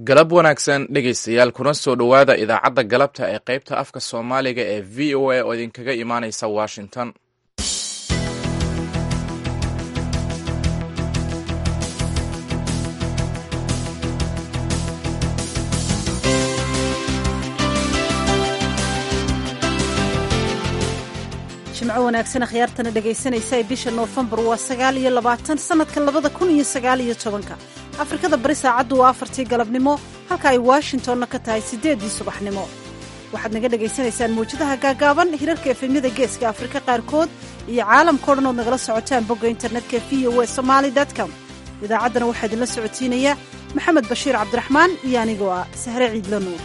galab wanaagsan dhegaystayaal kuna soo dhowaada idaacadda galabta ee qaybta afka soomaaliga ee v o a oo idinkaga imaanaysa washington. jimco wanaagsan akhyaartana dhegaysanaysa ee bisha noofembar waa 29 sanadka 2019. afrikada bari saacaddu waa 4tii galabnimo halka ay washingtonna ka tahay 8dii subaxnimo. waxaad naga dhegaysanaysaan mawjadaha gaagaaban hirarka efemyada geeska afrika qaarkood iyo caalamkao dhan ood nagala socotaan bogga internetka voa somali.com. idaacaddana waxaa idinla socotiinaya maxamed bashiir cabdiraxmaan iyo anigoo ah sahre ciidla nuur.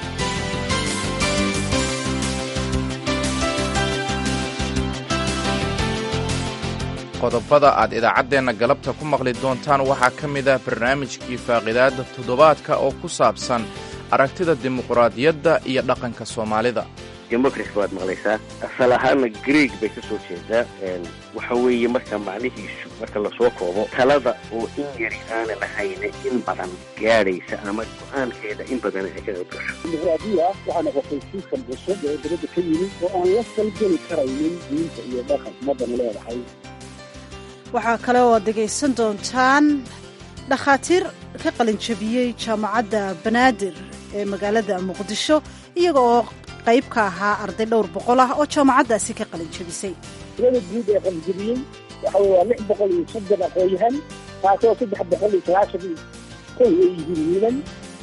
qodobada aad idaacaddeenna galabta ku maqli doontaan waxaa ka mid ah barnaamijkii faaqidaadda toddobaadka oo ku saabsan aragtida dimuqraadiyadda iyo dhaqanka soomaalida. democracy waad maqlaysaa asal ahaana greeg bay ka soo jeedaa waxa weeye marka macnihiisu marka lasoo koobo talada oo in yari aanan ahayna in badan gaadhaysa ama go-aankeeda in badan ay ka qayb gasho. dimuqraadiya waxaa noqotay siiskan cusub ee dibadda ka yimid oo aan la falgeli karaynin diinta iyo dhaqan ummadana leedahay. waxaa kale oo aad dhegaysan doontaan dhakhaatiir ka qalinjabiyey jaamacadda banaadir ee magaalada muqdisho iyaga oo qayb ka ahaa arday dhowr boqol ah oo jaamacaddaasi ka qalinjabisay. tirada guud ee qalinjabiyey waxa wey waa 630 aqoonyahan taasoo 390 ay yihiin wiilan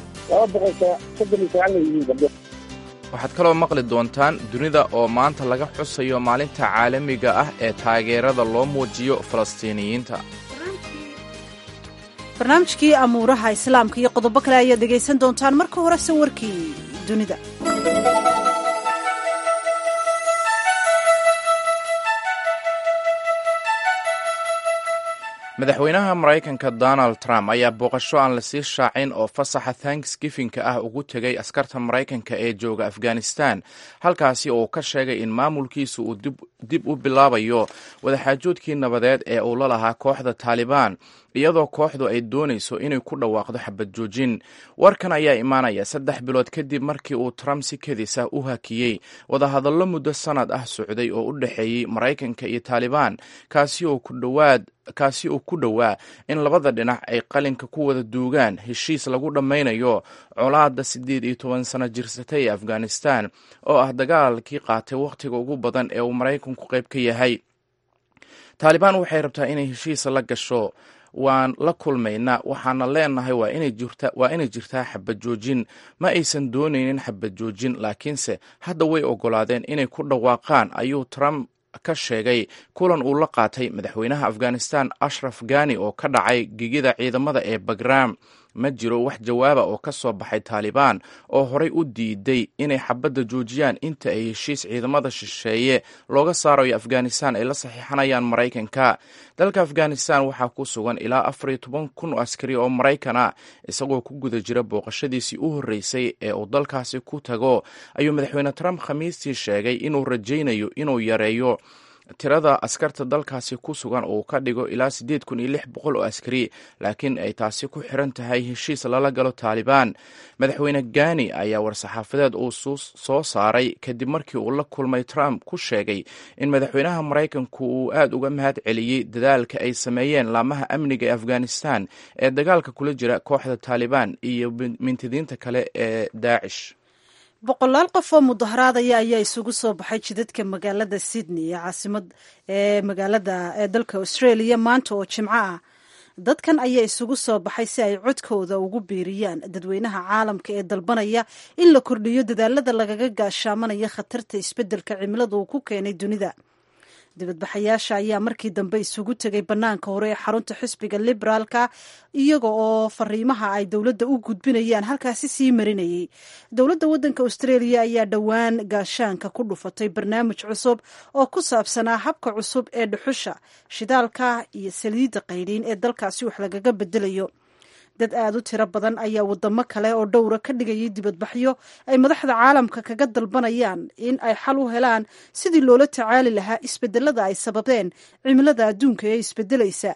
239 ay yihiin gabdho. waxaad kaloo maqli doontaan dunida oo maanta laga xusayo maalinta caalamiga ah ee taageerada loo muujiyo falastiiniyiinta. barnaamijkii amuuraha islaamka iyo qodobo kale ayaad dhegaysan doontaan. marka hore sawirkii dunida. madaxweynaha maraykanka donald trump ayaa booqasho aan lasii shaacin oo fasaxa thanksgifinka ah ugu tegay askarta maraykanka ee jooga afghanistan, halkaasi oo ka sheegay in maamulkiisu uu dib u bilaabayo wadaxaajoodkii nabadeed ee uu la lahaa kooxda taalibaan, iyadoo kooxdu ay doonayso inay ku dhawaaqdo xabad joojin. warkan ayaa imaanaya 3 bilood kadib markii uu trump si kedis ah u hakiyey wadahadallo muddo sanad ah socday oo u dhexeeyey maraykanka iyo taalibaan, kaasi oo ku dhowaa in labada dhinac ay qalinka ku wada duugaan heshiis lagu dhammaynayo colaadda 18 sano jirsatay ee afghanistan oo ah dagaalkii qaatay wakhtiga ugu badan ee uu maraykanku qayb ka yahay. taalibaan waxay rabtaa inay heshiis la gasho. waan la kulmaynaa, waxaana leenahay waa inay jirtaa xabad joojin. ma aysan doonaynin xabad joojin, laakiinse hadda way oggolaadeen inay ku dhawaaqaan, ayuu trump ka sheegay kulan uu la qaatay madaxweynaha afghanistan ashraf ghani oo ka dhacay gegida ciidamada ee bagram. ma jiro wax jawaaba oo ka soo baxay taalibaan oo horay u diiday inay xabadda joojiyaan inta ay heshiis ciidamada shisheeye looga saarayo afghanistan ay la saxiixanayaan maraykanka. dalka afghanistan waxaa ku sugan ilaa 14,000 askari oo maraykan ah. isagoo ku guda jira booqashadiisii u horreysay ee uu dalkaasi ku tago ayuu madaxweyne trump khamiistii sheegay inuu rajaynayo inuu yareeyo tirada askarta dalkaasi ku sugan oo ka dhigo ilaa 8,600 oo askari, laakiin ay taasi ku xiran tahay heshiis lala galo taalibaan. madaxweyne ghani ayaa war-saxaafadeed uu soo saaray kadib markii uu la kulmay trump ku sheegay in madaxweynaha maraykanku uu aad uga mahad celiyey dadaalka ay sameeyeen laamaha amniga ee afghanistan ee dagaalka kula jira kooxda taalibaan iyo mintidiinta kale ee daacish. boqolaal qof oo mudaharaadaya ayaa isugu soo baxay jidadka magaalada sydney ee caasimad ee dalka australia maanta oo jimco ah. dadkan ayaa isugu soo baxay si ay codkooda ugu biiriyaan dadweynaha caalamka ee dalbanaya in la kordhiyo dadaalada lagaga gaashaamanaya khatarta isbeddelka cimilada uu ku keenay dunida. dibadbaxayaasha ayaa markii dambe isugu tegay bannaanka hore ee xarunta xisbiga liberaalka iyaga oo fariimaha ay dowladda u gudbinayaan halkaasi sii marinayay. dowladda waddanka australia ayaa dhowaan gaashaanka ku dhufatay barnaamij cusub oo ku saabsanaa habka cusub ee dhuxusha, shidaalka iyo saliidda qaydhiin ee dalkaasi wax lagaga bedelayo. dad aad u tiro badan ayaa wadamo kale oo dhowra ka dhigayay dibadbaxyo ay madaxda caalamka kaga dalbanayaan in ay xal u helaan sidii loola tacaali lahaa isbedelada ay sababeen cimilada adduunka ee isbedelaysa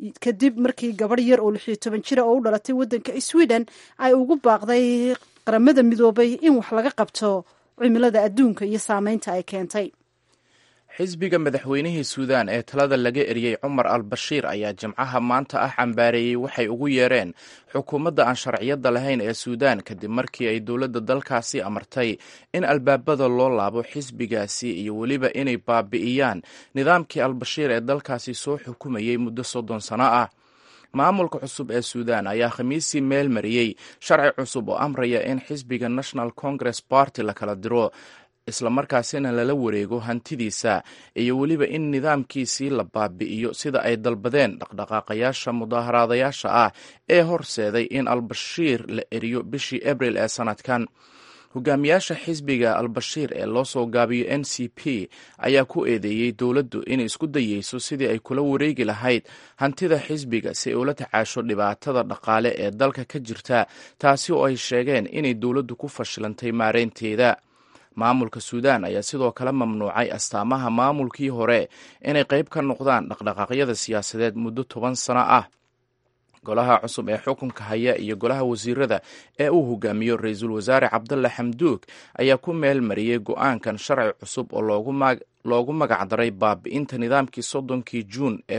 kadib markii gabadh yar oo 16 jira oo u dhalatay waddanka Sweden ay ugu baaqday qaramada midoobay in wax laga qabto cimilada adduunka iyo saameynta ay keentay. xisbiga madaxweynihii suudaan ee talada laga eriyey cumar al-bashiir ayaa jimcaha maanta ah cambaareeyey waxay ugu yeereen xukuumadda aan sharciyadda lahayn ee suudaan kadib markii ay dowladda dalkaasi amartay in albaabada loo laabo xisbigaasi iyo weliba inay baabi'iyaan nidaamkii al-bashiir ee dalkaasi soo xukumayey muddo 30 sano ah. maamulka cusub ee suudaan ayaa khamiisii meel mariyey sharci cusub oo amraya in xisbiga National Congress Party la kala diro islamarkaasina lala wareego hantidiisa iyo weliba in nidaamkiisii la baabi'iyo sida ay dalbadeen dhaqdhaqaaqayaasha mudaaharaadayaasha ah ee horseeday in al-bashiir la eriyo bishii abril ee sanadkan. hogaamiyaasha xisbiga al-bashiir ee loo soo gaabiyo NCP ayaa ku eedeeyey dowladdu inay isku dayeyso sidii ay kula wareegi lahayd hantida xisbiga si ay ula tacaasho dhibaatada dhaqaale ee dalka ka jirta, taasi oo ay sheegeen inay dowladdu ku fashilantay maareynteeda. maamulka suudaan ayaa sidoo kale mamnuucay astaamaha maamulkii hore inay qayb ka noqdaan dhaqdhaqaaqyada siyaasadeed muddo 10 sano ah. golaha cusub ee xukunka haya iyo golaha wasiirada ee uu hogaamiyo ra-iisul wasaare cabdulla xamduug ayaa ku meel mariyey go-aankan sharci cusub oo loogu magacdaray baabi'inta nidaamkii 30 juun ee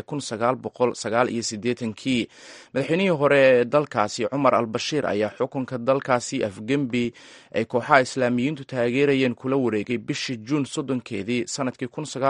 1989. madaxweynihii hore ee dalkaasi cumar al-bashiir ayaa xukunka dalkaasi afgembi ay kooxaha islaamiyiintu taageerayeen kula wareegay bishii juun 30keedii sanadkii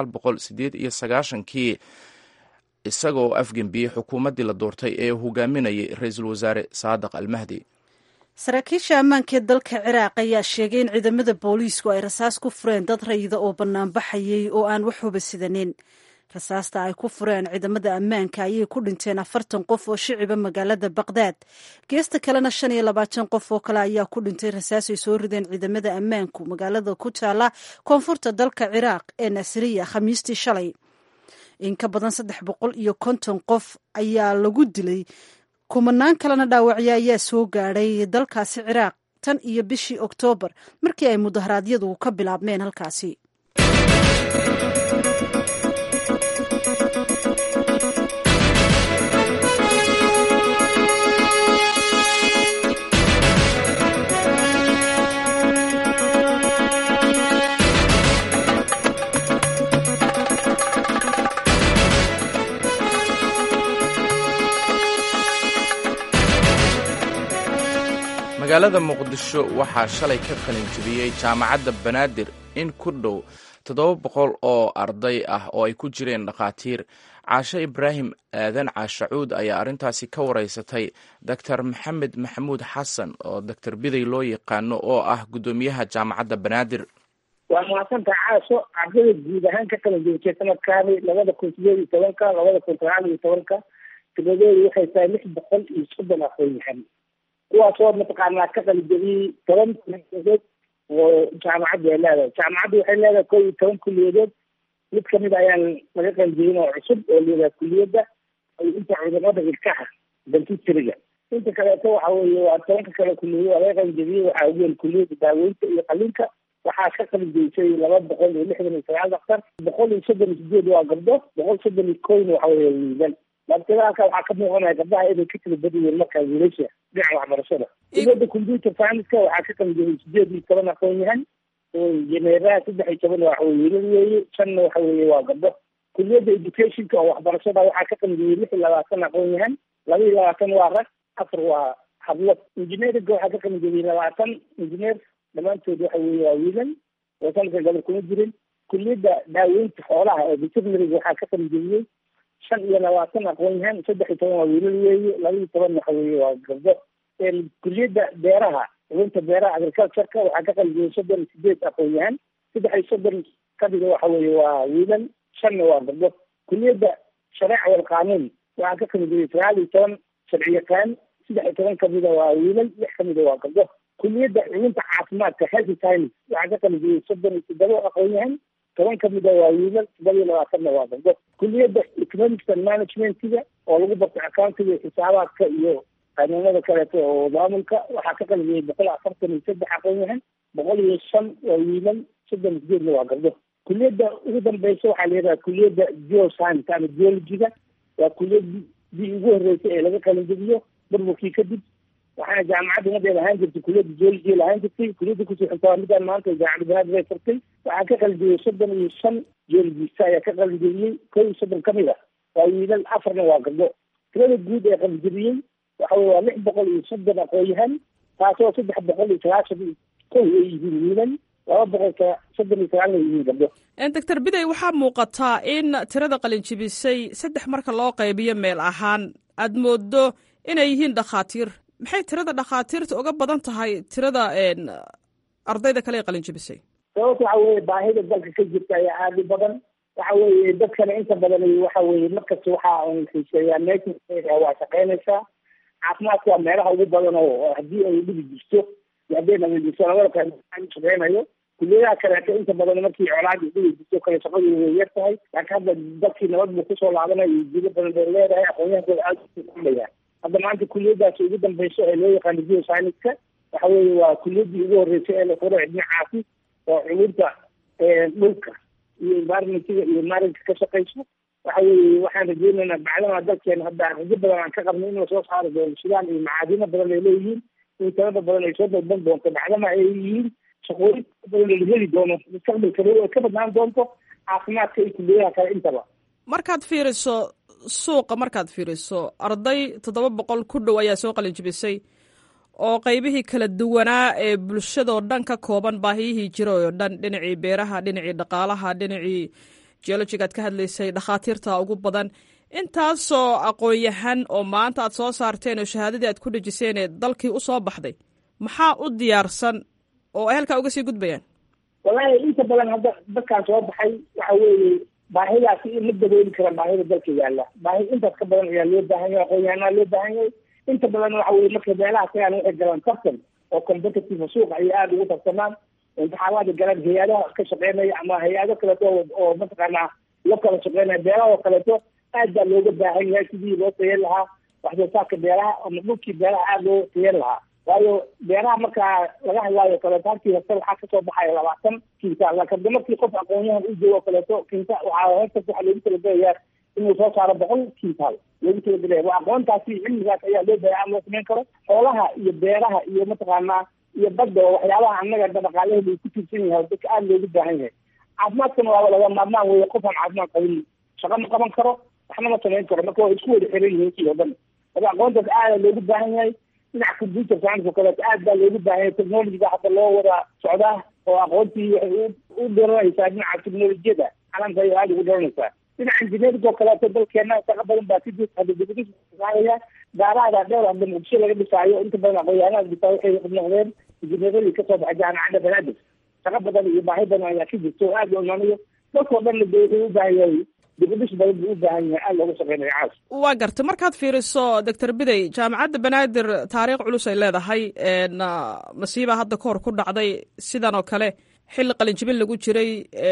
1998 isagoo afgembiyey xukuumaddii la doortay ee hogaaminayay ra-iisul wasaare saadiq al-mahdi. saraakiisha ammaanka ee dalka Ciraaq ayaa sheegay in ciidamada booliisku ay rasaas ku fureen dad rayida oo banaanbaxayay oo aan wax huba sidanin. rasaasta ay ku fureen ciidamada ammaanka ayay ku dhinteen 40 qof oo shiciba magaalada Baghdad. geesta kalena 25 qof oo kale ayaa ku dhintay rasaas ay soo rideen ciidamada ammaanku magaalada ku taala koonfurta dalka Ciraaq ee Nasiriya khamiistii shalay. in ka badan 350 qof ayaa lagu dilay, kumanaan kalena dhaawacyo ayaa soo gaadhay dalkaasi Ciraaq tan iyo bishii Oktoobar markii ay mudaharaadyadu ka bilaabmeen halkaasi. magaalada muqdisho waxaa shalay ka qalin jebiyey jaamacadda banaadir in ku dhow 700 oo arday ah oo ay ku jireen dhakhaatiir. caashe ibraahim aadan caashacuud ayaa arrintaasi ka wareysatay Dr. maxamed maxamuud xasan oo Dr. biday loo yaqaano oo ah guddoomiyaha jaamacadda banaadir. waa mahadsantahay caasho. ardayda guud ahaan ka qalin jebisay sanadkaani 2018 tiradoodu waxay tahay 630 aqoon-yahan, kuwaasoo mataqaanaa ka qalin jebiyey 10 kuliyadood oo jaamacaddu ay leedahay. jaamacaddu waxay leedahay 11 kuliyadood. mid kamid ayaan laga qalin jebin oo cusub oo leedahay kuliyadda inta cudurrada ilkaha dentistryga. inta kaleeto waxa weeye waa 10 kale kuliyado laga qalin jebiyey. waxaa ugu weyn kuliyadda daaweynta iyo qalliinka, waxaa ka qalin jebisay 269 dhaktar, 138 waa gabdho, 131 waxa weeye wiilal. marka halka waxaa ka muuqanaya gabdhaha inay ka tala badan yihiin markaa wiilasha dhinaca waxbarashada. kuliyadda computer science-ka waxaa ka qalin jebiyey 18 aqoon-yahan, injineeraha 13 waxa weeye wiilal weeye, 5 waxa weeye waa gabdho. kuliyadda educationka oo waxbarashada waxaa ka qalin jebiyey 26 aqoon-yahan, 22 waa rag, 4 waa hablo. engineeringa waxaa ka qalin jebiyey 20 injineer, dhammaantood waxa weeye waa wiilal oo sanadka gabar kuma jirin. kuliyadda daaweynta xoolaha oo veterinary waxaa ka qalin jebiyey 25 aqoon-yahan, 13 waa wiilal weeye, 12 waxa weeye waa gabdho. kuliyadda beeraha runta beeraha agriculture-ka waxaa ka qalin jebiyey 38 aqoon-yahan, 33 kamida waxa weeye waa wiilal, 5 waa gabdho. kuliyadda shareeca wal qaanuun waxaa ka qalin jebiyey 19 sharciyaqaan, 13 kamida waa wiilal, 6 kamida waa gabdho. kuliyadda culumta caafimaadka health science waxaa ka qalin jebiyey 37 aqoon-yahan, 10 kamida waa wiilal, 27 waa gabdho. kuliyadda economics and management-ga oo lagu barto accountiga, xisaabaadka iyo qanuunada kaleeto oo maamulka waxaa ka qalin jebiyey 143 aqoon-yahan, 105 waa wiilal, 38 waa gabdho. kuliyadda ugu dambeysa waxaa la yidhaha kuliyadda geoscience ama geology-ga, waa kuliyad dii ugu horreysay ee laga qalinjabiyo burburkii kadib. waxaana jaamacadda umadeeda ahaan jirtay kuliyadda geology lahaan jirtay, kuliyadda kusii xigtaa midaan maanta jaamacadda banaadir bay furtay. waxaa ka qalinjabiyey 35 geologista ayaa ka qalinjabiyey, 30 kamid ah waa wiilal, 4 waa gabdho. tirada guud ee qalinjabiyey waxa weye waa 630 aqoon-yahan, taasoo 390 ay yihiin wiilal, 239 ay yihiin gabdho. doctor biday, waxaa muuqataa in tirada qalinjabisay 3 marka loo qaybiyo meel ahaan aad moodo inay yihiin dhakhaatiir. maxay tirada dhakhaatiirta uga badan tahay tirada ardayda kale ee qalinjabisay? sababta waxa weye baahida dalka ka jirta ayaa aada u badan. waxa weye dadkana inta badan waxa weye markasta waxa xiiseeyaa meesha waa shaqeynaysaa. caafimaadka waa meelaha ugu badan oo haddii ay dhibi jirto iyo hadday nabadgeyso labada kale shaqeynayo. kuliyadaha kaleeto inta badan markii colaad dhibi jirto kale shaqadu way yar tahay, laakiin hadda dadkii nabad buu kusoo laabanaya iyo jilo badan bay leedahay, aqoon-yahankooda aada u kordhaya. hadda maanta kuliyadaasi ugu dambeyso ee loo yaqaano geoscience-ka waxa weye waa kuliyadii ugu horreysay ee la furo dhinacaasi oo culumta dhulka iyo environmentiga iyo maarinka ka shaqeyso. waxa weye waxaan rajeynaynaa bacdama dalkeena hadda rajo badan aan ka qabno in lasoo saari doono shidaal iyo macaadino badan ay leeyihiin, in tirada badan ay soo dalban doonto bacdama ay yihiin shaqooyin badan la heli doono mustaqbalka ay ka badnaan doonto caafimaadka iyo kuliyadaha kale intaba. markaad fiiriso suuqa, markaad fiiriso arday 700 ku dhow ayaa soo qalinjibisay oo qaybihii kala duwanaa ee bulshadoo dhan ka kooban, baahiyihii jira oo dhan, dhinacii beeraha, dhinacii dhaqaalaha, dhinacii geologigaad ka hadlaysay, dhakhaatiirta ugu badan. intaasoo aqoon-yahan oo maanta aad soo saarteen oo shahaadadii aad ku dhejiseen ee dalkii usoo baxday, maxaa u diyaarsan oo ay halkaa uga sii gudbayaan? wallaahi inta badan hadda dadkaan soo baxay waxa weeye baahidaasi in la dabooli kara baahida dalka yaalla. baahi intaas ka badan ayaa loo baahan yahay, aqoon-yahanaa loo baahan yahay. inta badan waxa weye marka meelaha kagaan waxay galaan tartan oo competitive suuqa ayay aada ugu tartamaan. imtixaanaada galaan hay-adaha ka shaqeynaya ama hay-ado kaleeto oo mataqaanaa la kala shaqeynaya beeraha oo kaleeto aad baa looga baahan yahay sidii loo tayan lahaa wax soo saarka beeraha ama dhulkii beeraha aada loo tayan lahaa. waayo beeraha markaa laga hadlaayo kaleeto halkii hasta waxaa kasoo baxaya 20 kintaal, laakiin markii qof aqoon-yahan u joogo kaleeto kinta waxaa loogu talagelayaa inuu soo saaro 100 kintaal loogu talagelaya. waa aqoontaasi cilmigaas ayaa loo baahan loo samayn karo. xoolaha iyo beeraha iyo mataqaanaa iyo badda oo waxyaabaha annaga dhaqaalaheeda uu ku tiirsan yahay dadka aada loogu baahan yahay. caafimaadkana waa laga maarmaan weye, qofaan caafimaad qabin shaqa ma qaban karo, waxna ma samayn karo. marka waa isku wada xiran yihiin kii oo dhan. marka aqoontaas aada loogu baahan yahay. dhinaca computer science oo kaleeto aad baa loogu baahan yahay. technologyga hadda loo wada socdaa oo aqoontii waxay u dharanaysaa dhinaca technolojiyada caalamka ayay aada ugu dharanaysaa. dhinaca engineering oo kaleeto dalkeena shaqa badan baa si hadda dibadisaya gaaraada dheer hadda muqdisho laga dhisaayo. inta badan aqoon-yahanada dhisaa waxay noqdeen injineeradii kasoo baxay jaamacadda banaadir. shaqa badan iyo baahi badan ayaa ka jirta oo aada loo imaanayo. dalkao dhanna de wuxuu u baahan yahay dibadhis badan buu u baahan yahay aada looga shaqeynayo caas. waa garta markaad fiiriso doctor biday, jaamacadda banaadir taariikh culus ay leedahay. masiiba hadda kahor ku dhacday sidan oo kale xilli qalinjibin lagu jiray,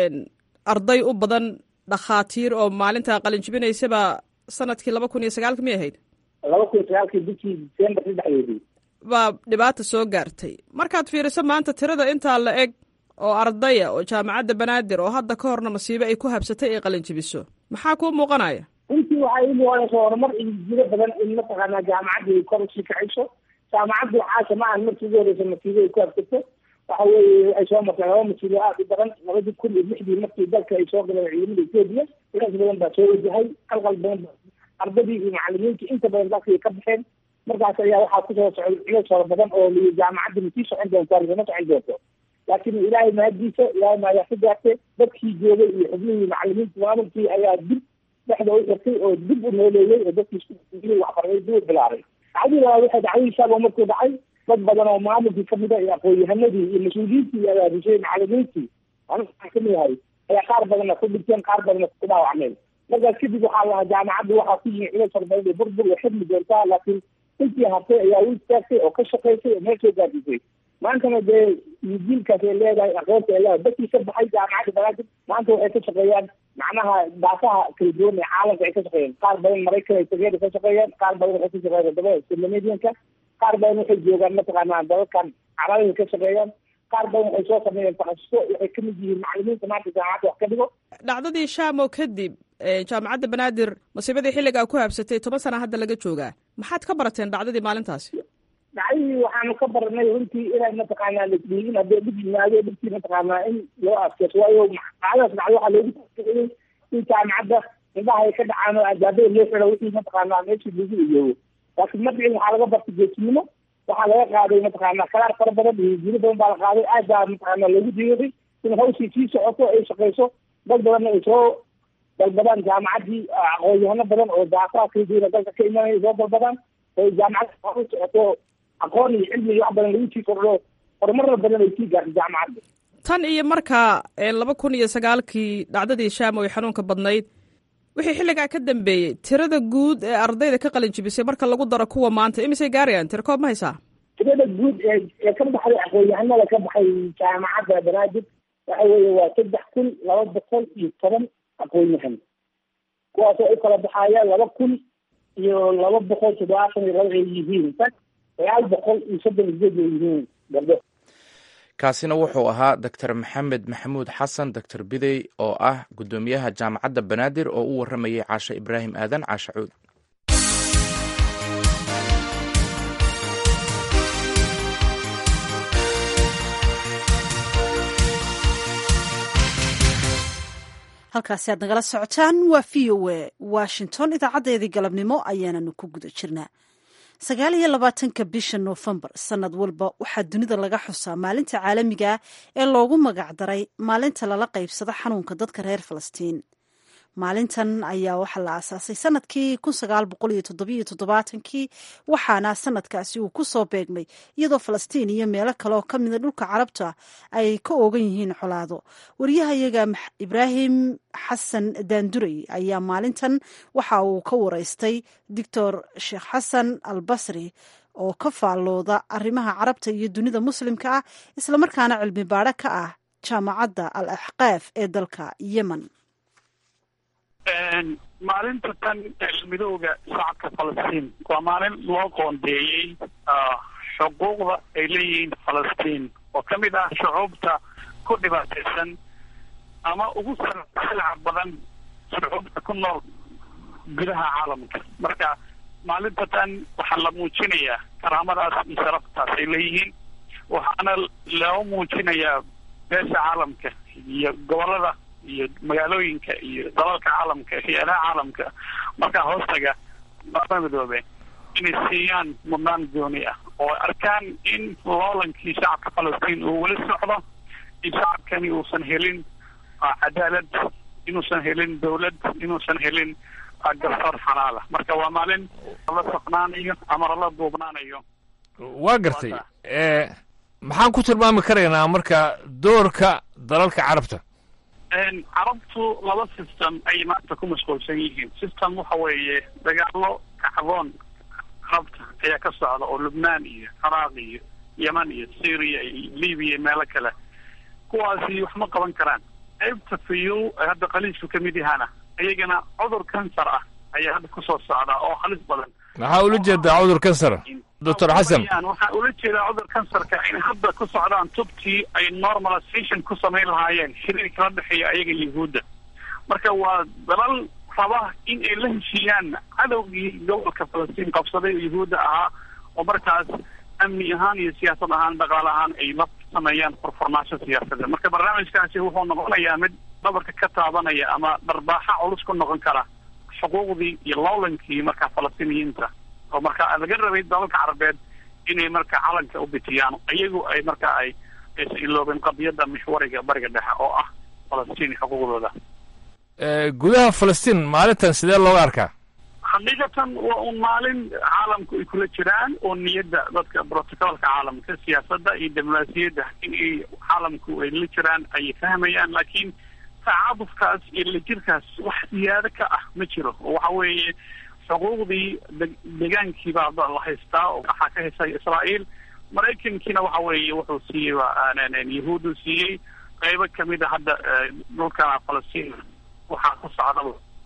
arday u badan dhakhaatiir oo maalintaa qalinjibinaysaba sanadkii 2009 miyay ahayd? 2009 bishii December 3 baa dhibaata soo gaartay. markaad fiiriso maanta tirada intaa la eg oo ardaya oo jaamacadda banaadir oo hadda ka horna masiibo ay ku habsatay ay qalinjibiso, maxaa kuu muuqanaya? runtii waxay u muuqanaysaa horumar iyo jiro badan in mataqaanaa jaamacadda ay kor usii kacayso. jaamacaddu waxaase ma ahan markii ugu horreysa masiibo ay ku habsato. waxa weeye waxay soo martay 2 masiibo aada u badan. 2006 markii dalka ay soo galeen ciidamada Ethiopia, ilaas badan baa soo wajahay, qalqal badan ardadii iyo macallimiintii inta badan dalka ay ka baxeen. markaas ayaa waxaa kusoo socday culays fara badan oo liyo jaamacadda masii socon doonto arigama socon doonto. laakiin ilaahay mahadiisa ilaahay maayaa ku gaartay dadkii joogay iyo xubnihii macallimiinta maamulkii ayaa dib dhexda u xirtay oo dib u nooleeyey oo dadkii isku waxbarday dib u bilaabay. dhacdii labaad waxay dhacday isaagoo markuu dhacay dad badan oo maamulkii kamid a iyo aqoon-yahanadii iyo mas-uuliyiintii ayaa rishay macallimiintii aniga kamid ahay ayaa qaar badanna ku dhinteen, qaar badanna ku dhaawacmeen. markaas kadib waxaa lahaa jaamacaddu waxaa ku yimi culays fara badan iyo burbur oo xidmi doontaa, laakiin intii hartay ayaa u istaagtay oo ka shaqaysay oo meel soo gaarsiisay. maantana dee jiilkaas ay leedahay aqoonta ay leedahay dadkii ka baxay jaamacadda banaadir maanta waxay ka shaqeeyaan macnaha daafaha kala duwan ee caalamka ay ka shaqeeyaan. qaar badan Maraykan ay tageeda ka shaqeeyaan, qaar badan waxay ka shaqeeyaan wadamada Scandinavian-ka, qaar badan waxay joogaan mataqaanaa dalalkan carabiga ka shaqeeyaan, qaar badan waxay soo sameeyeen takhasuso waxay kamid yihiin macallimiinta maanta jaamacadda wax ka dhigo. dhacdadii shaamo kadib jaamacadda banaadir masiibadii xilligaa ku habsatay 10 sana hadda laga joogaa maxaad ka barateen dhacdadii maalintaasi? dhacdadii waxaanu ka baranay runtii inay mataqaanaa lasdiin haddii dhib yimaado dhibkii mataqaanaa in loo adkeyso, waayo dhacdadaas dhacdo waxaa loogu talagalay in jaamacadda indhaha ay ka dhacaan oo albaabada loo xiro wixii mataqaanaa meeshii lagu iyoobo. laakiin markii waxaa laga bartay geesinimo, waxaa laga qaaday mataqaanaa kalaar fara badan iyo jiro badan baa la qaaday. aad baa mataqaanaa loogu diiday in hawshii sii socoto ay shaqeyso, dad badanna ay soo dalbadaan jaamacaddii, aqoon-yahano badan oo daafaha kala duwan dalka ka imanaya soo dalbadaan oo jaamacadda u socoto aqoon iyo cilmi iyo wax badan lagu sii kordho, horumarna badan ay sii gaartay jaamacadda. tan iyo markaa 2009 dhacdadii shaamo ay xanuunka badnayd wixii xilligaa ka dambeeyey tirada guud ee ardayda ka qalin jibisay marka lagu daro kuwa maanta imisay gaarayaan? tiro koob ma haysaa? tirada guud ee ka baxday aqoon-yahanada ka baxay jaamacadda banaadir waxa weeye waa 3210 aqoon-yahan, kuwaasoo u kala baxaya 2272 ay yihiin 938 ay yihiin gabdho. kaasina wuxuu ahaa doctor maxamed maxamuud xasan doctor bidey oo ah guddoomiyaha jaamacadda banaadir oo u waramayay caashe ibraahim aadan caashe cuud. halkaasi aad nagala socotaan waa v o a washington. idaacadeedii galabnimo ayaananu ku guda jirnaa. 29 bisha Noofembar sanad walba waxaa dunida laga xusaa maalinta caalamiga ee loogu magacdaray maalinta lala qaybsado xanuunka dadka reer Falastiin. maalintan ayaa waxaa la aasaasay sanadkii 1977 waxaana sanadkaasi uu ku soo beegmay iyadoo Falastiin iyo meelo kale oo kamida dhulka carabta ay ka oogan yihiin colaado. wariyahayaga Ibraahim xasan daandurey ayaa maalintan waxa uu ka wareystay Dr. Sheekh Xasan Albasri oo ka faallooda arrimaha carabta iyo dunida muslimka ah isla markaana cilmi baadho ka ah jaamacadda Al-Ahqaaf ee dalka Yemen. maalinta tan midowga shacabka Falastiin waa maalin loo qoondeeyey xuquuqda ay leeyihiin Falastiin oo ka mid ah shucuubta ku dhibaataysan ama ugu saraaca badan shucuubta ku nool gudaha caalamka. marka maalinta tan waxaa la muujinayaa karaamadaas iyo sharaftaas ay leeyihiin, waxaana loo muujinayaa beesha caalamka iyo gobolada iyo magaalooyinka iyo dalalka caalamka hay-adaha caalamka markaa hoostaga ma midoobeen inay siiyaan mudnaan gooni ah oo arkaan in loolankii shacabka Falastiin uu weli socdo, in shacabkani uusan helin cadaalad, inuusan helin dawlad, inuusan helin garsoor xalaala. marka waa maalin la socnaanayo ama la duubnaanayo. waa gartay maxaan ku tilmaami karaynaa marka doorka dalalka carabta? carabtu laba system ay maanta ku mashquulsan yihiin. system waxa weeye dagaalo kacdoon carabta ayaa ka socda oo Lubnaan iyo Ciraaq iyo Yemen iyo Syria iyo Libya meelo kale, kuwaasi wax ma qaban karaan. qaybta fiyu hadda qaliisku ka mid yahana iyagana cudur kansar ah ayaa hadda kusoo socda oo halis badan. maxaa ula jeedaa cudur kansar Dr. Xasan? waxaa ula jeedaa cudur kansarka in hadda ku socdaan tubtii ay normalization ku samayn lahaayeen xiriirka la dhexeeya ayaga yuhuudda. marka waa dalal raba in ay la heshiiyaan cadowgii gobolka Falastiin qabsaday yuhuudda ahaa oo markaas amni ahaan iyo siyaasad ahaan dhaqaale ahaan ay la sameeyaan furfurnaansho siyaasadeed. marka barnaamijkaasi wuxuu noqonayaa mid dhabarka ka taabanaya ama dharbaaxa culus ku noqon kara xuquuqdii iyo loolankii markaa Falastiiniyiinta oo markaa laga rabay dalalka carabeed inay markaa calanka u bitiyaan iyagu ay markaa ay iloobeen qadiyadda mixwariga bariga dhexe oo ah Falastiin xuquuqdooda. gudaha Falastiin maalintan sidee looga arkaa? xaqiiqatan waa un maalin caalamku ay kula jiraan oo niyadda dadka brotocolka caalamka siyaasadda iyo diblomaasiyadda in ay caalamku ay la jiraan ay fahmayaan, laakiin tacaadufkaas iyo lajirkaas wax siyaado ka ah ma jiro. oo waxa weeye xuquuqdii deegaankii baa la haystaa oo waxaa ka haysay Israa'iil. Maraykankiina waxa weeye wuxuu siiyey yahuudu siiyey qaybo kamid a hadda dhulka Falastiin waxaa ku socda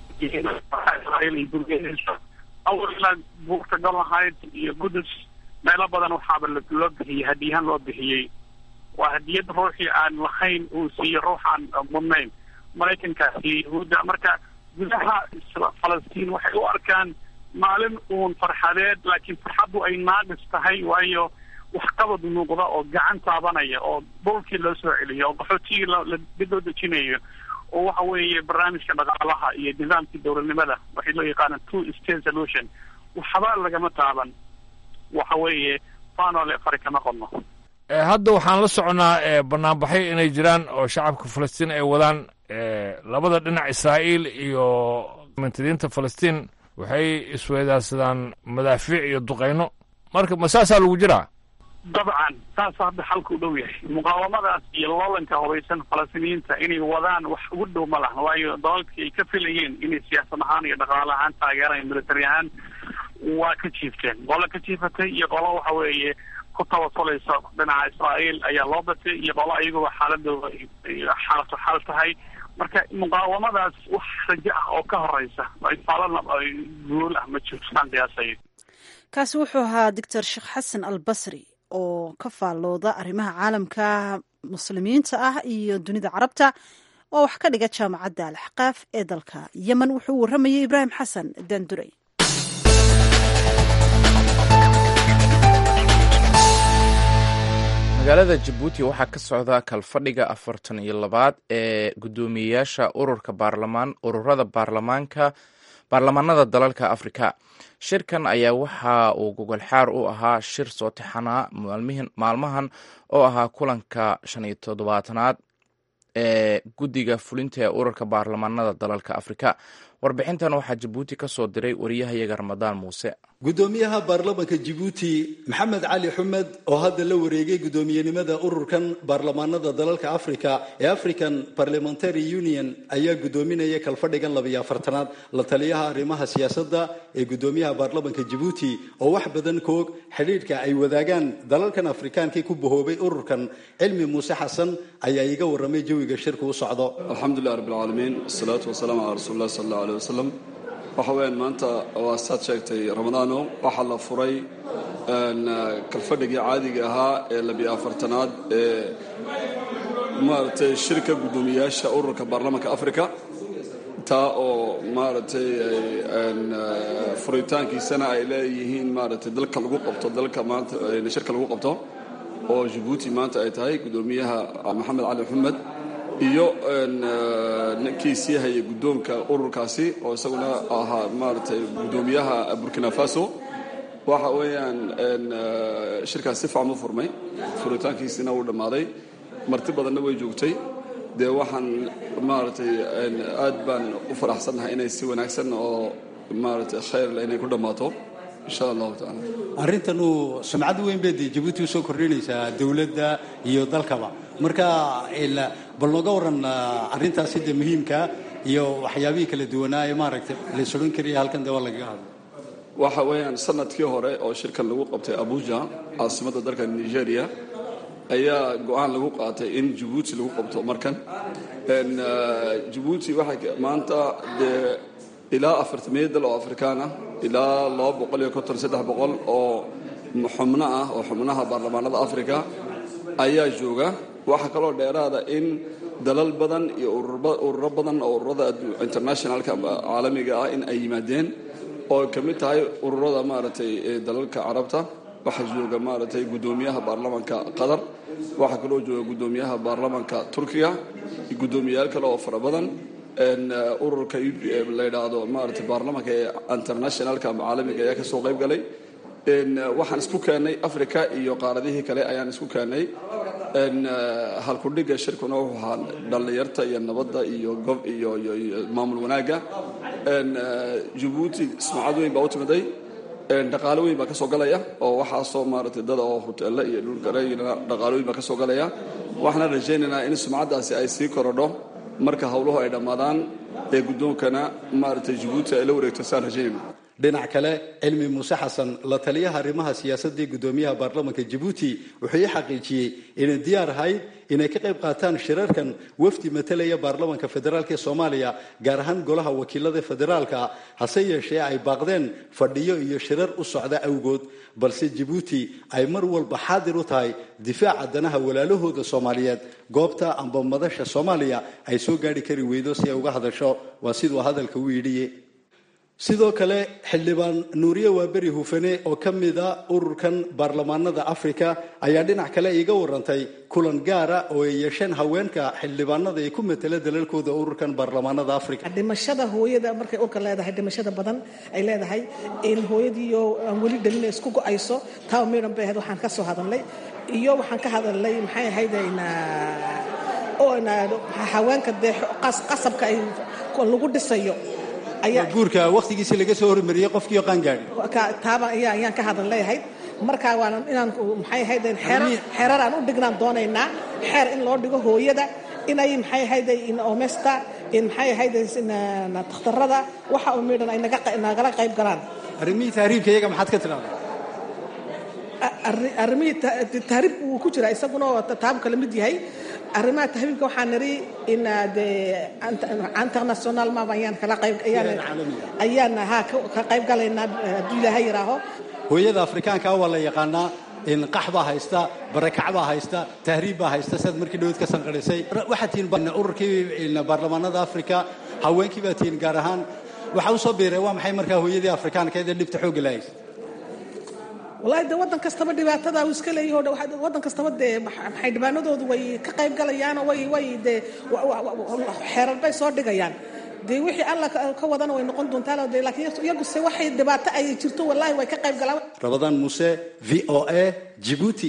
Israa'iil iyo burgeynaysa awalna buurta golahayd iyo Qudus meelo badan waxaaba loo bixiyey hadiyahan loo bixiyey waa hadiyad ruuxii aan lahayn uu siiyo ruuxaan mudnayn maraykankaasi yahuudda. marka gudaha falastiin waxay u arkaan maalin uun farxadeed, laakiin farxaddu ay naaqis tahay, waayo waxqabad muuqda oo gacan taabanaya oo dhulkii loo soo celiyo oo qaxootigii dib loo dejinayo oo waxa weeye barnaamijka dhaqaalaha iyo nidaamkii dowladnimada waxay loo yaqaanaan two state solution waxba lagama taaban. waxa weeye faanole fari kama qodno. hadda waxaan la soconnaa banaanbaxyo inay jiraan oo shacabka falastiin ay wadaan. labada dhinac israa'iil iyo mantadiinta falastiin waxay isweydaarsadaan madaafiic iyo duqayno. marka ma saasaa lagu jiraa? dabcan saas hadda xalka u dhow yahay. muqaawamadaas iyo loolanka hubaysan falastiiniyiinta inay wadaan wax ugu dhow ma laha, waayo dalalkii ay ka filayeen inay siyaasad ahaan iyo dhaqaale ahaan taageeraan military ahaan waa ka jiifteen. qolo ka jiifatay iyo qolo waxa weeye ku tawasuleysa dhinaca israa'iil ayaa loo batay iyo qolo ayaguba xaaladooda xaalatu xaal tahay. marka muqaawamadaas wax rajo ah oo ka horeysa ay faalana ay guul ah ma jirtaan qiyaasay. kaasi wuxuu ahaa doctor sheekh xasan albasri oo ka faallooda arrimaha caalamka muslimiinta ah iyo dunida carabta oo wax ka dhiga jaamacadda al-axqaaf ee dalka yemen. wuxuu warramayay ibraahim xasan daanduray. magaalada jabuuti waxaa ka socda kalfadhiga 42 ee guddoomiyeyaasha ururada baarlamaanada dalalka afrika. shirkan ayaa waxa uu gogolxaar u ahaa shir soo taxanaa maalmahan oo ahaa kulanka 57aad ee guddiga fulinta ee ururka baarlamaanada dalalka afrika. warbixintan waxaa jabuuti ka soo diray wariyahayaga ramadaan muuse. gudoomiyaha baarlamaanka Djibouti Maxamed Cali Xumed oo hadda la wareegay gudoomiyenimada ururkan baarlamaanada dalalka Afrika ee African Parliamentary Union ayaa gudoominaya kalfadhigan 42aad. la taliyaha arrimaha siyaasadda ee gudoomiyaha baarlamaanka Djibouti oo wax badan koog xiriirka ay wadaagaan dalalkan Afrikaanka ku bahoobay ururkan Cilmi Muuse Xasan ayaa iga waramay jawiga shirku u socdo. alxamdulillahi rabbil aalamiin wasalaatu wasalaamu ala rasuulillah sallallahu alayhi wasallam. waxa weeyaan maanta waa saad sheegtay ramadaano waxaa la furay kalfadhigii caadiga ahaa ee 42aad ee maaragtay shirka guddoomiyaasha ururka baarlamaanka afrika taa oo maaragtay furitaankiisana ay leeyihiin maaragtay dalka lagu qabto dalka maanta shirka lagu qabto oo Djibouti maanta ay tahay guddoomiyaha Maxamed Cali Xumed iyo ninkiisii hayay guddoonka ururkaasi oo isaguna ahaa maaragtay guddoomiyaha Burkina Faso. waxa weeyaan shirkaas si fiican u furmay, furitaankiisina uu dhammaaday, marti badanna way joogtay. dee waxaan maaragtay aad baan u faraxsanahay inay si wanaagsan oo maaragtay khayr leh inay ku dhammaato insha allahu tacaala. arrintan uu sumcad weyn bay Djibouti u soo kordhinaysaa dowladda iyo dalkaba. marka bal nooga waran arrintaas sida muhiimka iyo waxyaabihii kala duwanaa ee maaragtay la socon kariya halkan dawal laga hadlo. waxa weeyaan sanadkii hore oo shirkan lagu qabtay Abuja caasimadda dalka Nigeria ayaa go'aan lagu qaatay in Djibouti lagu qabto markan. Djibouti waxay maanta ilaa 400 dal oo Afrikaan ah ilaa 253 oo xubno ah oo xubnaha baarlamaanada Afrika ayaa jooga. waxa kaloo dheeraada in dalal badan iyo ururo badan oo ururada internationalka caalamiga ah in ay yimaadeen oo ka mid tahay ururada maaragtay dalalka carabta. waxaa jooga maaragtay guddoomiyaha baarlamaanka Qatar, waxaa kaloo jooga guddoomiyaha baarlamaanka Turkiga, guddoomiyaal kale oo fara badan. ururka la yidhaahdo maaragtay baarlamaanka ee internationalka caalamiga ayaa ka soo qayb galay. waxaan isku keennay Afrika iyo qaaradihii kale ayaan isku keennay. halkudhiga shirkuna wuxuu ahaa dhalinyarta iyo nabadda iyo maamul wanaagga. Djibouti sumcad weyn baa u timiday, dhaqaale weyn baa ka soo galaya oo waxaasoo maaragtay dad oo hoteella iyo dhulgarayna dhaqaale weyn baa ka soo galaya. waxaan rajaynaynaa in sumcaddaasi ay sii korodho marka howluhu ay dhammaadaan ee guddoonkana maaragtay Djibouti ay la wareegto saan rajaynayna. dhinac kale cilmi muuse xasan la taliyaha arrimaha siyaasadii gudoomiyaha baarlamaanka Djibouti wuxuu xaqiijiyay inay diyaar ahayd inay ka qayb qaataan shirarkan wafdi matalaya baarlamaanka federaalka ee Soomaaliya gaar ahaan golaha wakiilada federaalka hase yeeshee ay baaqdeen fadhiyo iyo shirar u socda awgood balse Djibouti ay mar walba xaadir u tahay difaaca danaha walaalahooda Soomaaliyeed goobta amba madasha Soomaaliya ay soo gaari kari weydo si ay uga hadasho waa sidoo hadalka uu yidhi sidoo kale xildhibaan Nuuriye Waaberi Hufane oo ka mid ah ururkan baarlamaanada Afrika ayaa dhinac kale iga warantay kulan gaar ah oo ay yeesheen haweenka xildhibaanada ay ku metela dalalkooda ururkan baarlamaanada Afrika dhimashada hooyada markay urka leedahay dhimashada badan ay leedahay in hooyadiyo aan wali dhalin isku go'ayso taa meeran bay waxaan ka soo hadalnay iyo waxaan ka hadalnay maxay ahaydayna oo haweenka qasabka ay lagu dhisayo ayaa guurka waqtigiisa laga soo hormariyay qofkii qaan gaari taaba ayaan ka hadal leeyahay marka waan inaan maxay ahaydeen xeerar aan u dhignaan doonaynaa xeer in loo dhigo hooyada inay maxay ahaydeen in omesta in maxay ahaydeen takhtarada waxa uu meedan ay naga qayb galaan arrimii taariibka iyaga maxaad ka tiraahdaa arrimii taariib uu ku jira isaguna taab kala mid yahay arrimaha tahriibka waxaan nari in international ma bayaan kala qayb ayaan ka qayb galaynaa haddii ilaahay yaraaho hooyada Afrikaanka waa la yaqaanaa in qaxba haysta barakacba haysta tahriibba haysta sad markii dawlad ka sanqarisay waxa tiin ururkii baarlamaanada Afrika haweenkii baa tiin gaar ahaan waxa uu soo biiray waa maxay markaa hooyadii Afrikaanka ee dhibta xoog lahayd والله ده ودن كستبا دبعتها وسكلي هو ودن كستبا ده حيدبانو دو وي كقيب قليان وي ده حيران باي صور دقيان دي وحي الله كودان وي نقون دون تالا دي لكن يقصي وحي دبعتها أي جرتو والله وي كقيب قليان رمضان موسى VOA جيبوتي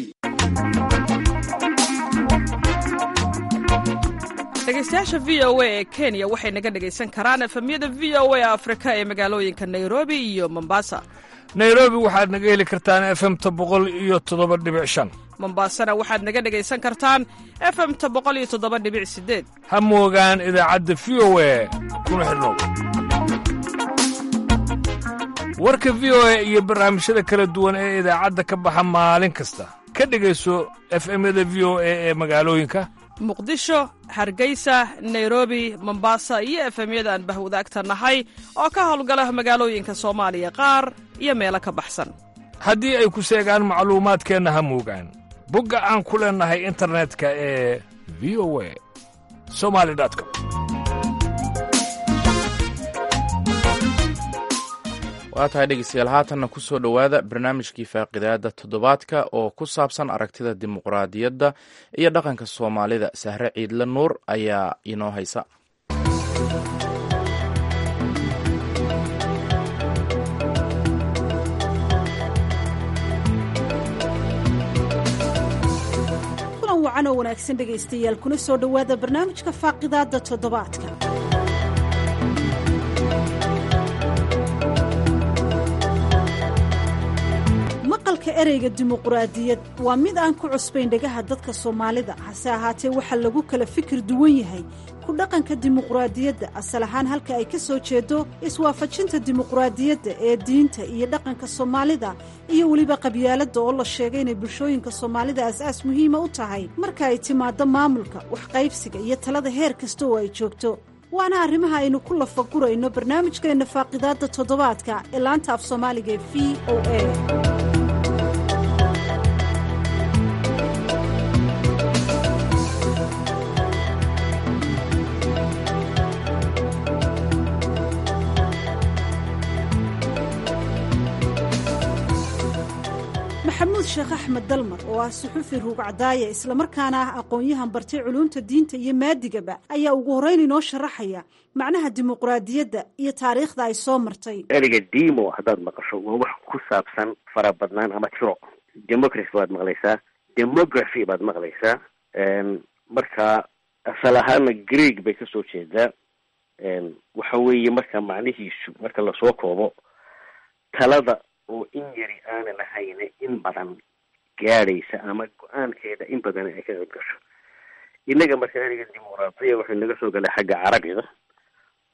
dhegeystayaasha VOA ee Kenya waxay naga dhageysan karaan efemyada VOA Afrika ee magaalooyinka Nairobi iyo Mombasa nairobi waxaad naga heli kartaan FM-ta 107.5 Mombasana waxaad naga dhagaysan kartaan FM-ta 107.8 ha moogaan idaacadda VOA kuna xidhnow warka VOA iyo barnaamijyada kala duwan ee idaacadda ka baxa maalin kasta ka dhagayso FM-yada VOA ee magaalooyinka muqdisho hargeysa nairobi mombasa iyo FM-yada aan bahwadaagta nahay oo ka howlgala magaalooyinka Soomaaliya qaar iyo meelo ka baxsan haddii ay ku seegaan macluumaadkeenna ha moogaan bogga aan ku leenahay internetka ee voasomali.com waa tahay dhegeystayaal haatanna ku soo dhowaada barnaamijkii faaqidaada toddobaadka oo ku saabsan aragtida dimuqraadiyadda iyo dhaqanka Soomaalida Sahre Ciidle Nuur ayaa inoo haysa wacan oo wanaagsan dhegaystayaal kuna soo dhowaada barnaamijka faaqidaada toddobaadka maqalka ereyga dimuqraadiyad waa mid aan ku cusbayn dhegaha dadka Soomaalida hase ahaatee waxa lagu kala fikir duwan yahay ku dhaqanka dimuqraadiyadda asal ahaan halka ay ka soo jeedo iswaafajinta dimuqraadiyadda ee diinta iyo dhaqanka Soomaalida iyo waliba qabyaaladda oo la sheegay inay bulshooyinka Soomaalida asaas muhiima u tahay marka ay timaado maamulka wax qaybsiga iyo talada heer kasta oo ay joogto waana arrimaha aynu ku lafagurayno barnaamijkeena faaqidaada toddobaadka ee laanta af Soomaaliga ee VOA maxamuud sheekh axmed dalmar oo ah suxufi ruugcadaaya islamarkaana ah aqoon-yahan bartay culuumta diinta iyo maadigaba ayaa ugu horreyn inoo sharaxaya macnaha dimuqraadiyadda iyo taariikhda ay soo martay ereyga dimo haddaad maqasho waa wax ku saabsan farabadnaan ama tiro democracy baad maqlaysaa demography baad maqlaysaa marka asal ahaana greeg bay kasoo jeedaa waxa weeye marka macnihiisu marka lasoo koobo talada oo in yari aanan ahayne in badan gaadhaysa ama go-aankeeda in badan ay ka qayb gasho innaga marka ereyga dimuqraadiya waxay naga soo galay xagga carabiga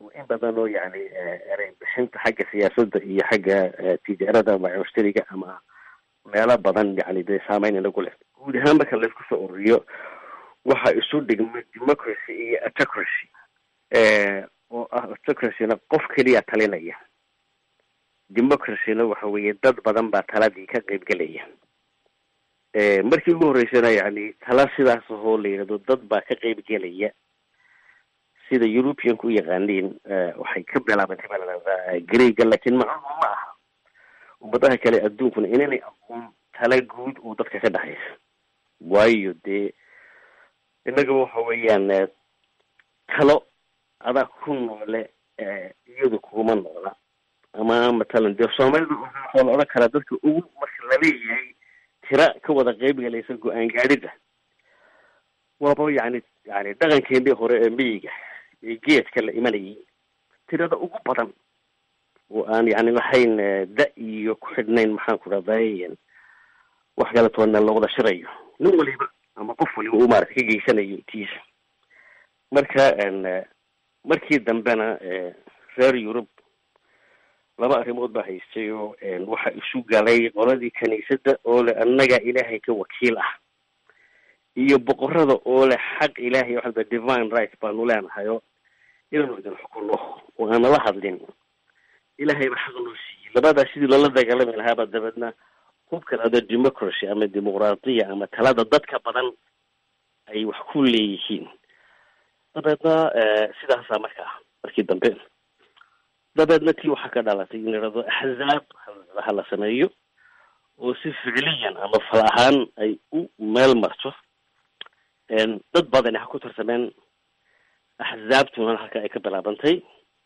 in badan oo yani erey bixinta xagga siyaasadda iyo xagga tijaarada ama mushtariga ama meelo badan yani dee saameyn inagu leh. guud ahaan marka laysku soo ururiyo waxa isu dhigma democracy iyo autocracy, oo ah autocracyna qof keliya talinaya, democracyna waxa weeye dad badan baa taladii ka qayb gelaya. markii ugu horeysana yani tala sidaas oo la yidhahdo dad baa ka qayb gelaya sida European-ku u yaqaaniin, waxay ka bilaabantay baa Greega, laakiin macnuhu ma aha ummadaha kale adduunkuna inanay aqoon tala guud oo dadka ka dhaxaysa. waayo dee innaga waxa weeyaan talo adaa ku noole iyadu kuma noola, ama matalan dee Soomaalida waxaa la odhan karaa dadka ugu marka la leeyahay tira ka wada qayb galaysa go-aan gaadhida waaba yani dhaqankeennii hore ee miyiga ee geedka la imanayay tirada ugu badan oo aan yani lahayn da iyo ku xidhnayn maxaan ku dhahday wax kala toona la wada shirayo, nin waliba ama qof waliba uu maarata ka geysanayo tiisa. marka markii dambena reer Yurub laba arrimood baa haystay oo waxa isu galay qoladii kaniisadda oo leh annaga ilaahay ka wakiil ah, iyo boqorada oo leh xaq ilaahay waxba divine right baanu leenahay oo inaanu idin xukuno oo aan la hadlin, ilaahay ba xaq noo siiyey. labadaa sidii loola dagaalami lahaaba dabeedna hubka la yidhahdo democracy ama dimuqraadiya ama talada dadka badan ay wax ku leeyihiin. dabeedna sidaasaa markii dambe dabeedna tii waxaa ka dhalatay in la yidhahdo axzaab ha la sameeyo oo si ficliyan ama fal ahaan ay u meel marto. dad badani ha ku tartameen axzaabtuna halka ay ka bilaabantay.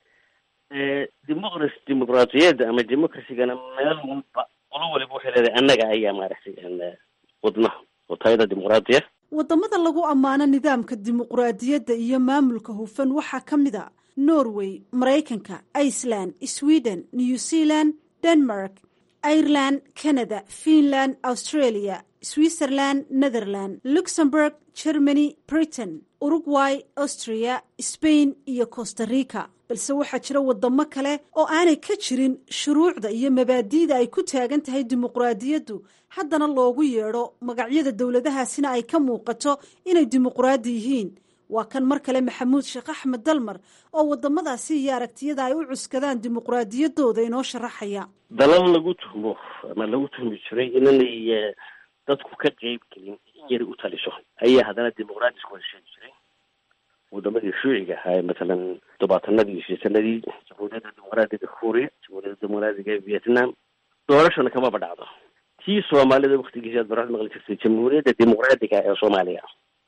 dimuqraadiyadda ama democracygana meel walba qolo waliba waxay leedahay annaga ayaa maaragtay wadna oo tayada dimuqraadiya. wadamada lagu ammaano nidaamka dimuqraadiyadda iyo maamulka hufan waxaa ka mid a Norway, Maraykanka, Iceland, Sweden, New Zealand, Denmark, Ireland, Canada, Finland, Australia, Switzerland, Netherlands, Luxembourg, Germany, Britain, Uruguay, Austria, Spain iyo Costa Rica. balse waxaa jira wadamo kale oo aanay ka jirin shuruucda iyo mabaadi'da ay ku taagan tahay dimuqraadiyaddu, haddana loogu yeedho magacyada dowladahaasina ay ka muuqato inay dimuqraadi yihiin. waa kan mar kale Maxamuud Sheekh Axmed Dalmar oo wadamadaasi iyo aragtiyada ay u cuskadaan dimuqraadiyaddooda inoo sharaxaya. dalal lagu tuhmo ama lagu tuhmi jiray inanay dadku ka qayb gelin in yari u taliso ayaa haddana dimuqraadisku wada sheegi jiray. wadamadii shuuciga ahaa matalan tobaatanadii iyo sanadii jamhuuriyadda dimuqraadiga Korea, jamhuuriyadda dimuqraadiga Vietnam, doorashana kama badhacdo. tii Soomaalida waqtigiisa aad baraad maqli jirtay jamhuuriyadda dimuqraadiga ee Soomaaliya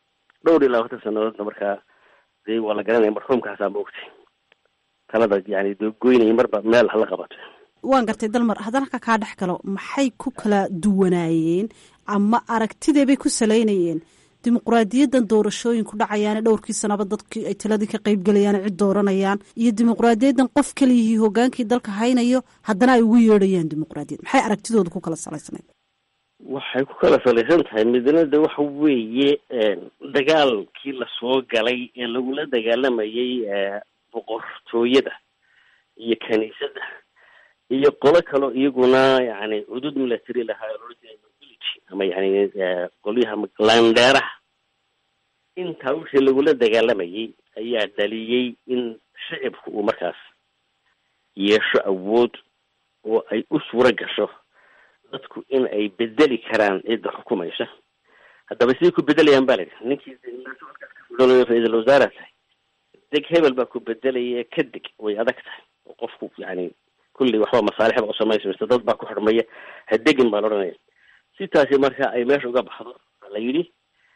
20 sanadoodna markaa dee waa la garanaya marxuumkaasaa moogtay talada yani goynaya marba meel hala qabato. waan gartay Dalmar, haddana ka kaa dhex galo maxay ku kala duwanaayeen ama aragtideebay ku salaynayeen dimuqraadiyaddan doorashooyinku dhacayaane dhowrkii sanaba dadkii ay taladii ka qayb galayaan cid dooranayaan iyo dimuqraadiyaddan qof kaliyihii hogaankii dalka haynayo haddana ay ugu yeedhayaan dimuqraadiyad, maxay aragtidooda ku kala salaysanayd? waxay ku kala salaysan tahay midnada waxa weeye dagaalkii lasoo galay ee lagula dagaalamayay boqortooyada iyo kaniisadda iyo qolo kaloo iyaguna yani cudud military lahaa ama yani qolyaha landheeraha. intaa wixii lagula dagaalamayay ayaa dhaliyey in shicibku uu markaas yeesho awood oo ay u suura gasho dadku in ay bedeli karaan cidda xukumaysa. haddaba siday ku bedelayaan baa layidhi ninkii ra-iisul wasaare tahay deg hebel baa ku bedelaya kadeg way adag tahay oo qofku yani kulli waxba masaalixda u samaysa dad baa ku xidhmaya hadegin baa la odhanaya. si taasi marka ay meesha uga baxdo baa la yidhi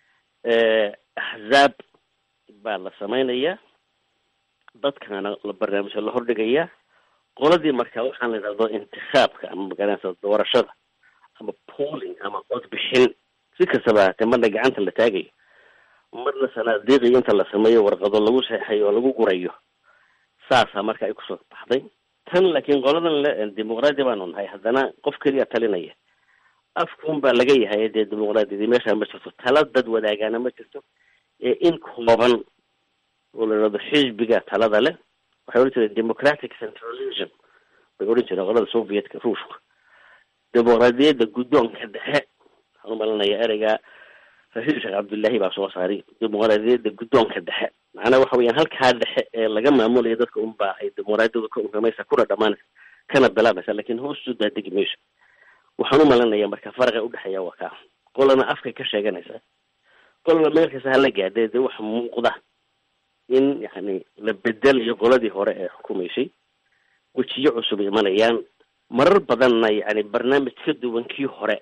axzaab baa la samaynayaa, dadkana la barnaamijka la hordhigayaa. qoladii marka waxaan la yidhahdo intikhaabka ama magaranaysa doorashada ama polling ama codbixin si kastaba haatee marna gacanta la taagayo marna sanaadiiqii inta la sameeyo warqado lagu saxeexayo oo lagu gurayo. saasaa marka ay kusoo baxday tan. laakiin qoladan le dimuqraadi baanu nahay haddana qof keliya talinaya afkuun baa laga yahay dee dimuqraadiyadii meesha ma jirto, tala dad wadaagaana ma jirto. in kooban oo la yidhahdo xisbiga talada leh waxay odhan jireen democratic centralism bay odhan jireen qolada sovietka ruushka. dimuqraadiyadda guddoonka dhexe waxaan u malinaya ereyga rashiid sheekh cabdullaahi baa soo saaray dimuqraadiyadda guddoonka dhexe. macnaa waxa weeyaan halkaa dhexe ee laga maamulaya dadka unbaa ay dimuqraadiyadu ka unkamaysa kuna dhammaanaysa kana bilaabaysa, laakiin hoostu baa degi mayso. waxaan u malinaya marka faraqa udhexeeya waa kaa, qolana afkay ka sheeganaysaa, qolana meel kasta hala gaadee dee waxa muuqda in yani la bedelayo qoladii hore ee xukumaysay, wejiyo cusub imanayaan, marar badanna yani barnaamij ka duwan kii hore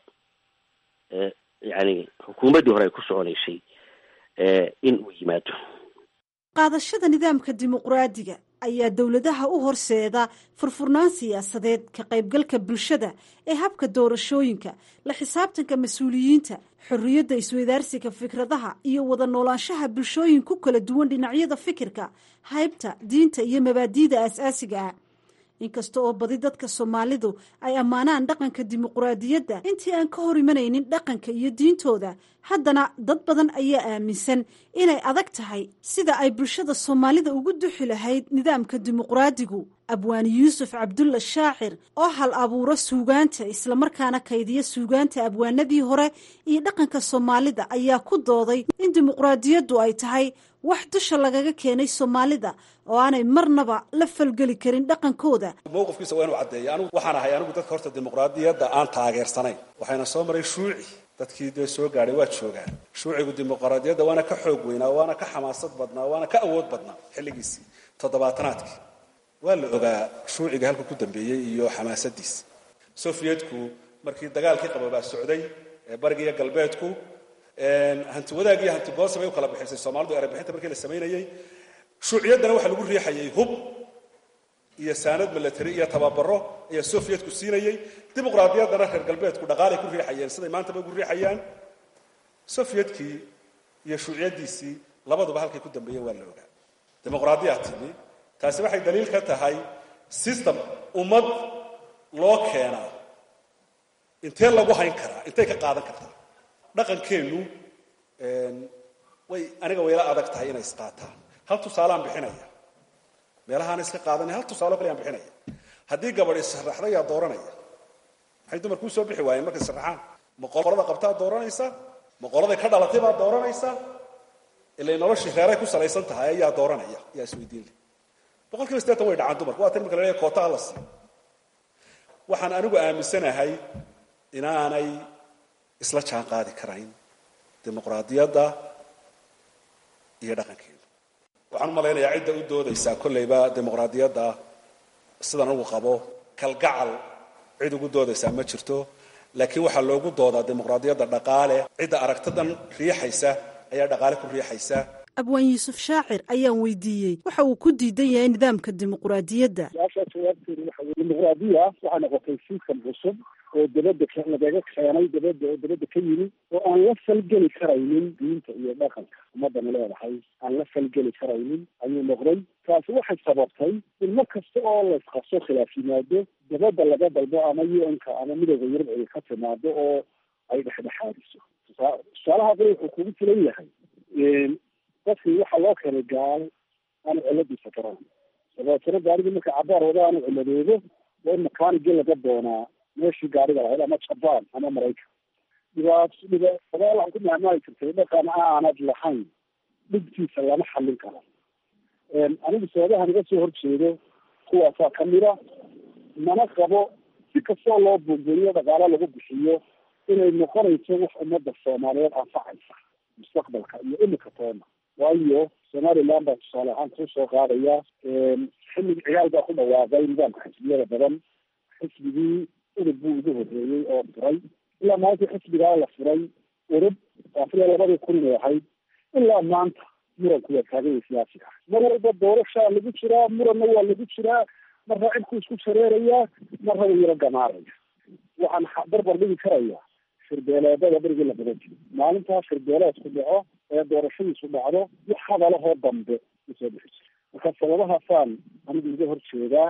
yani xukuumaddii hore ay ku soconaysay in uu yimaado. qaadashada nidaamka dimuqraadiga ayaa dowladaha u horseeda furfurnaan siyaasadeed, ka qaybgalka bulshada ee habka doorashooyinka, la xisaabtanka mas-uuliyiinta, xorriyadda isweydaarsiga fikradaha iyo wada noolaanshaha bulshooyin ku kala duwan dhinacyada fikirka, haybta, diinta iyo mabaadi'da aasaasiga ah. inkasta oo badi dadka Soomaalidu ay ammaanaan dhaqanka dimuqraadiyadda intii aan ka hor imanaynin dhaqanka iyo diintooda, haddana dad badan ayaa aaminsan inay adag tahay sida ay bulshada Soomaalida ugu duxi lahayd nidaamka dimuqraadigu. abwaani yuusuf cabdulla shaacir oo hal abuuro suugaanta islamarkaana kaydiya suugaanta abwaanadii hore iyo dhaqanka Soomaalida ayaa ku dooday in dimuqraadiyaddu ay tahay wax dusha lagaga keenay Soomaalida oo aanay marnaba la falgeli karin dhaqankooda. mowqifkiisa waa inuu caddeeyo. anigu waxaan ahay dadka horta dimuqraadiyadda aan taageersanayn. waxayna soo maray shuuci, dadkii dee soo gaadhay waa joogaan. shuucigu dimuqraadiyadda waana ka xoog weynaa, waana ka xamaasad badnaa, waana ka awood badnaa xilligiisii toddobaatanaadkii. waa la ogaa shuuciga halka ku dambeeyey iyo xamaasadiisa. sofiyetku markii dagaalkii qaboobaa socday ee bariga iyo galbeedku hanti wadaag iyo hanti boos bay u kala bixisay Soomaalidu erebixinta markii la sameeyay. shuuciyaddana waxa lagu riixayay hub iyo saanad military iyo tababaro iyo sofiyetku siinayay. dimuqraadiyaddana reer galbeedku dhaqaale ku riixayeen siday maanta bay ku riixayaan. sofiyedkii iyo shuuciyadiisii labaduba halkay ku dambeeyeen waa la ogaa. dimuqraadiyadii taasi waxay daliil ka tahay system ummad loo keenaa intee lagu hayn karaa, intee ka qaadan kartaa. dhaqankeenu aniga wayla adag tahay inay isqaataan. hal tusaalaan bixinaya, meelahaan iska qaadanay hal tusaalo kale aan bixinaya. haddii gabadh israxday yaa dooranaya, maxay dumarku soo bixi waayeen markay israxaan? maqolada qabtaa dooranaysa, maqolada ka dhalatay baa dooranaysa, ilaa noloshii reeray ku salaysan tahay ayaa dooranaya. yaa isweydiin leh 80% way dhacaan dumarku. waa tan marka la leeyahay koota la siiyo. waxaan anigu aaminsanahay inaanay isla jaan qaadi karayn dimuqraadiyadda iyo dhaqankeeda. waxaan u malaynayaa cidda u doodaysaa kolleyba dimuqraadiyadda sidaan ugu qabo kalgacal cid ugu doodaysaa ma jirto, laakiin waxaa loogu doodaa dimuqraadiyadda dhaqaale. cidda aragtidan riixaysa ayaa dhaqaale ku riixaysa. abwaan yuusuf shaacir ayaan weydiiyey waxa uu ku diidan yahay nidaamka dimuqraadiyadda. dimuqraadiya waxaa noqotay system cusub oo dabadda lagaga keenay dabadda ka yimi oo aan la falgeli karaynin diinta iyo dhaqanka ummadana leedahay, aan la falgeli karaynin ayuu noqday. taasi waxay sababtay in mar kasta oo la isqabso khilaaf yimaado dabadda laga dalbo ama UN-ka ama midowda Yurub ay ka timaado oo ay dhexdhexaadiso. tusaalaha wuxuu kugu filan yahay qofkii waxaa loo keenay gaal aanu ciladiisa garan, dabeetana gaarigii marka cabaar wada aanu ciladoodo waa in makaanigii laga doonaa meeshii gaariga lahayd ama Jabaan ama Maraykan. dhibaatadaal ku maamaali jirtay dhaqan aanad lahayn dhibkiisa lama xallin karo. anigu sababahan iga soo horjeedo kuwaasaa kamida, mana qabo si kastoo loo buubuuriyo dhaqaalo lagu bixiyo inay noqonayso wax ummadda Soomaaliyeed anfacaysa mustaqbalka iyo imika toona. waayo Somaliland baa tusaale ahaan ku soo qaadaya xillig ciyaal baa ku dhawaaqay nidaamka xisbiyada badan. xisbigii urub buu ugu horreeyey oo furay. ilaa maanta xisbigaa la furay urub afriya 2000 ahayd ilaa maanta muranku waa taagay siyaasiga. mar walba doorashaa lagu jiraa, muranna waa lagu jiraa, marna cidku isku shareerayaa, marna wuu yaro gamaaraya. waxaan barbar dhigi karayaa shirbeeleedada berigii la badan jiray. maalintaa shirbeeleedku dhaco ee doorashadiisu dhacdo wax hadalahoo dambe usoo bixi jira. marka sababahaasaan anigu iga horjeedaa.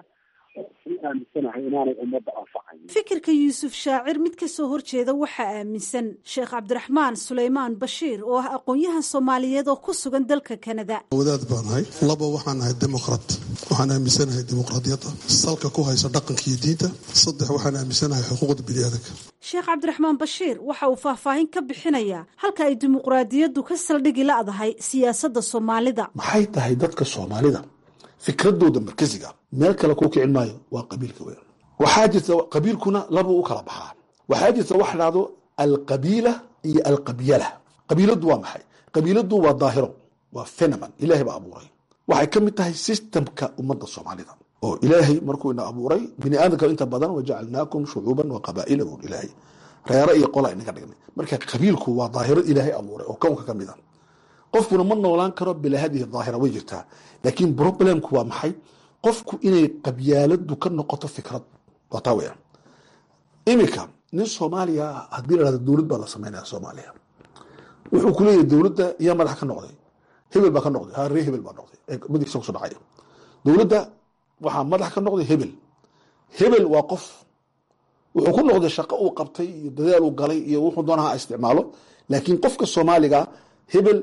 aaminsanahay inaanay ummadda anfacayn. fikirka yuusuf shaacir mid ka soo horjeeda waxaa aaminsan sheekh cabdiraxmaan suleymaan bashiir oo ah aqoon-yahan soomaaliyeed oo ku sugan dalka kanada. wadaad baan nahay, laba waxaan nahay dimuqraat, waxaan aaminsanahay dimuqraadiyadda salka ku haysa dhaqanka iyo diinta, saddex waxaan aaminsanahay xuquuqda bini'aadanka. sheekh cabdiraxmaan bashiir waxa uu faahfaahin ka bixinayaa halka ay dimuqraadiyaddu ka saldhigi la'dahay siyaasadda soomaalida. maxay tahay dadka soomaalida fikradooda markasiga meel kale ku kicin maayo, waa qabiilka weyn. waxaa jirta qabiilkuna laba u kala baxaan. waxaa jirta wax dhahdo alqabiila iyo alqabyala. qabiiladu waa maxay? qabiiladu waa daahiro, waa phenomen ilaahay baa abuuray. waxay ka mid tahay systemka ummadda soomaalida oo ilaahay markuu ina abuuray bini aadamka inta badan wajacalnaakum shucuuban wa qabaa'ila buu ilaahay reero iyo qola inaga dhignay. marka qabiilku waa daahiro ilaahay abuuray oo kownka ka mid ah. qofkuna ma noolaan karo bilaa hadihi daahira, way jirtaa. laakiin problemku waa maxay? qofku inay qabyaaladu ka noqoto fikrad, waa taa weeyaan. iminka nin soomaaliya haddii la dhahdo dowlad baa la sameynaya soomaaliya, wuxuu ku leeyahay dowladda yaa madax ka noqday, hebel baa ka noqday, ree hebel baa noqday, midigsa kusoo dhacaya. dowladda waxaa madax ka noqday hebel. hebel waa qof, wuxuu ku noqday shaqo uu qabtay iyo dadaal uu galay iyo wuxuu doonaha isticmaalo. laakiin qofka soomaaliga hebel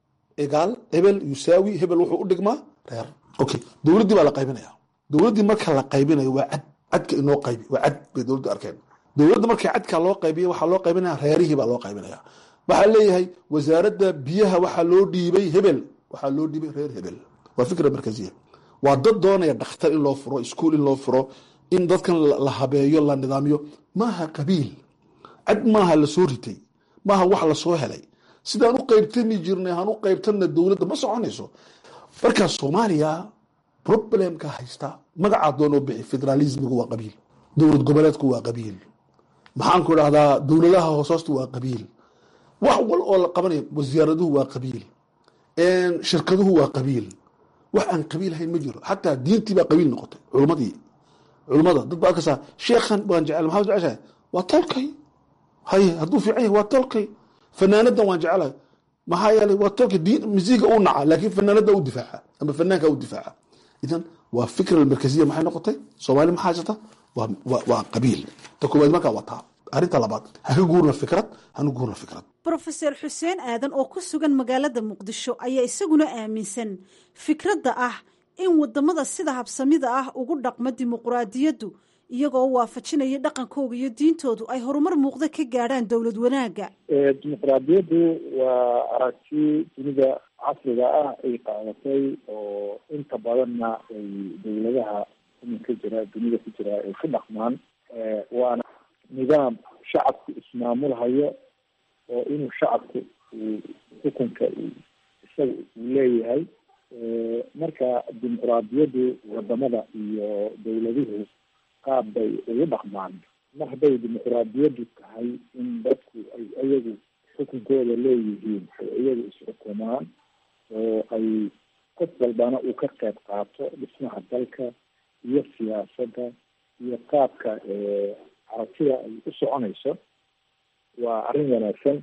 egaal hebel yusaawi hebel wuxuu u dhigmaa reer. okay, dowladdii baa la qaybinaya. dowladdii marka la qaybinayo waa cad, cadka inoo qaybi, waa cad bay dowladdu arkeen. dowladda markii cadka loo qaybiya waxaa loo qaybinaya reerihii baa loo qaybinaya. waxaa leeyahay wasaaradda biyaha waxaa loo dhiibay hebel, waxaa loo dhiibay reer hebel. waa fikra markaziya. waa dad doonaya dhakhtar in loo furo, iskuul in loo furo, in dadkan la habeeyo, la nidaamiyo. maaha qabiil, cad maaha la soo ritay, maaha wax la soo helay. sidaan u qaybtami jirnay han u qaybtanna dowladda ma soconayso. markaa soomaaliya problemka haysta magacaa doonoo bixi, federalismigu waa qabiil, dowlad goboleedku waa qabiil, maxaanku dhahdaa dowladaha hoosoosta waa qabiil, wax wal oo la qabanaya wasaaraduhu waa qabiil, shirkaduhu waa qabiil. wax aan qabiil ahayn ma jiro. xataa diintii baa qabiil noqotay. culimmada dad baa arkaysaa sheekhan waan jecel, maxaa jeceshahay? waa tolkay. haye hadduu fiican yahay waa tolkay. fanaanadan waan jecelahay, maxaa yeelay waa tolkay. musiiga uu naca, laakiin fanaanada u difaaca ama fanaanka u difaaca. idan waa fikra markaziya. maxay noqotay? soomaali maxaa jirta? waa qabiil. ta koowaad markaa waa taa. arrinta labaad, haka guurna fikrad, hanu guurna fikrad. brofeser xuseen aadan oo ku sugan magaalada muqdisho ayaa isaguna aaminsan fikradda ah in wadamada sida habsamida ah ugu dhaqmo dimuqraadiyaddu iyagoo waafajinaya dhaqankooga iyo diintoodu ay horumar muuqda ka gaadhaan dowlad wanaagga. dimuqraadiyaddu waa aragti dunida casriga ah ay qaadatay oo inta badanna ay dowladaha iminka jira dunida ku jira ay ku dhaqmaan. waana nidaam shacabku ismaamulhayo oo inuu shacabku xukunka isaga uu leeyahay. marka dimuqraadiyaddu wadamada iyo dowladuhu qaab bay ugu dhaqmaan. mar hadday dimuqraadiyaddu tahay in dadku ay iyagu xukunkooda leeyihiin, ay iyagu isxukumaan oo ay qof walbana uu ka qayb qaato dhismaha dalka iyo siyaasadda iyo qaabka aragtida ay u soconayso, waa arrin wanaagsan.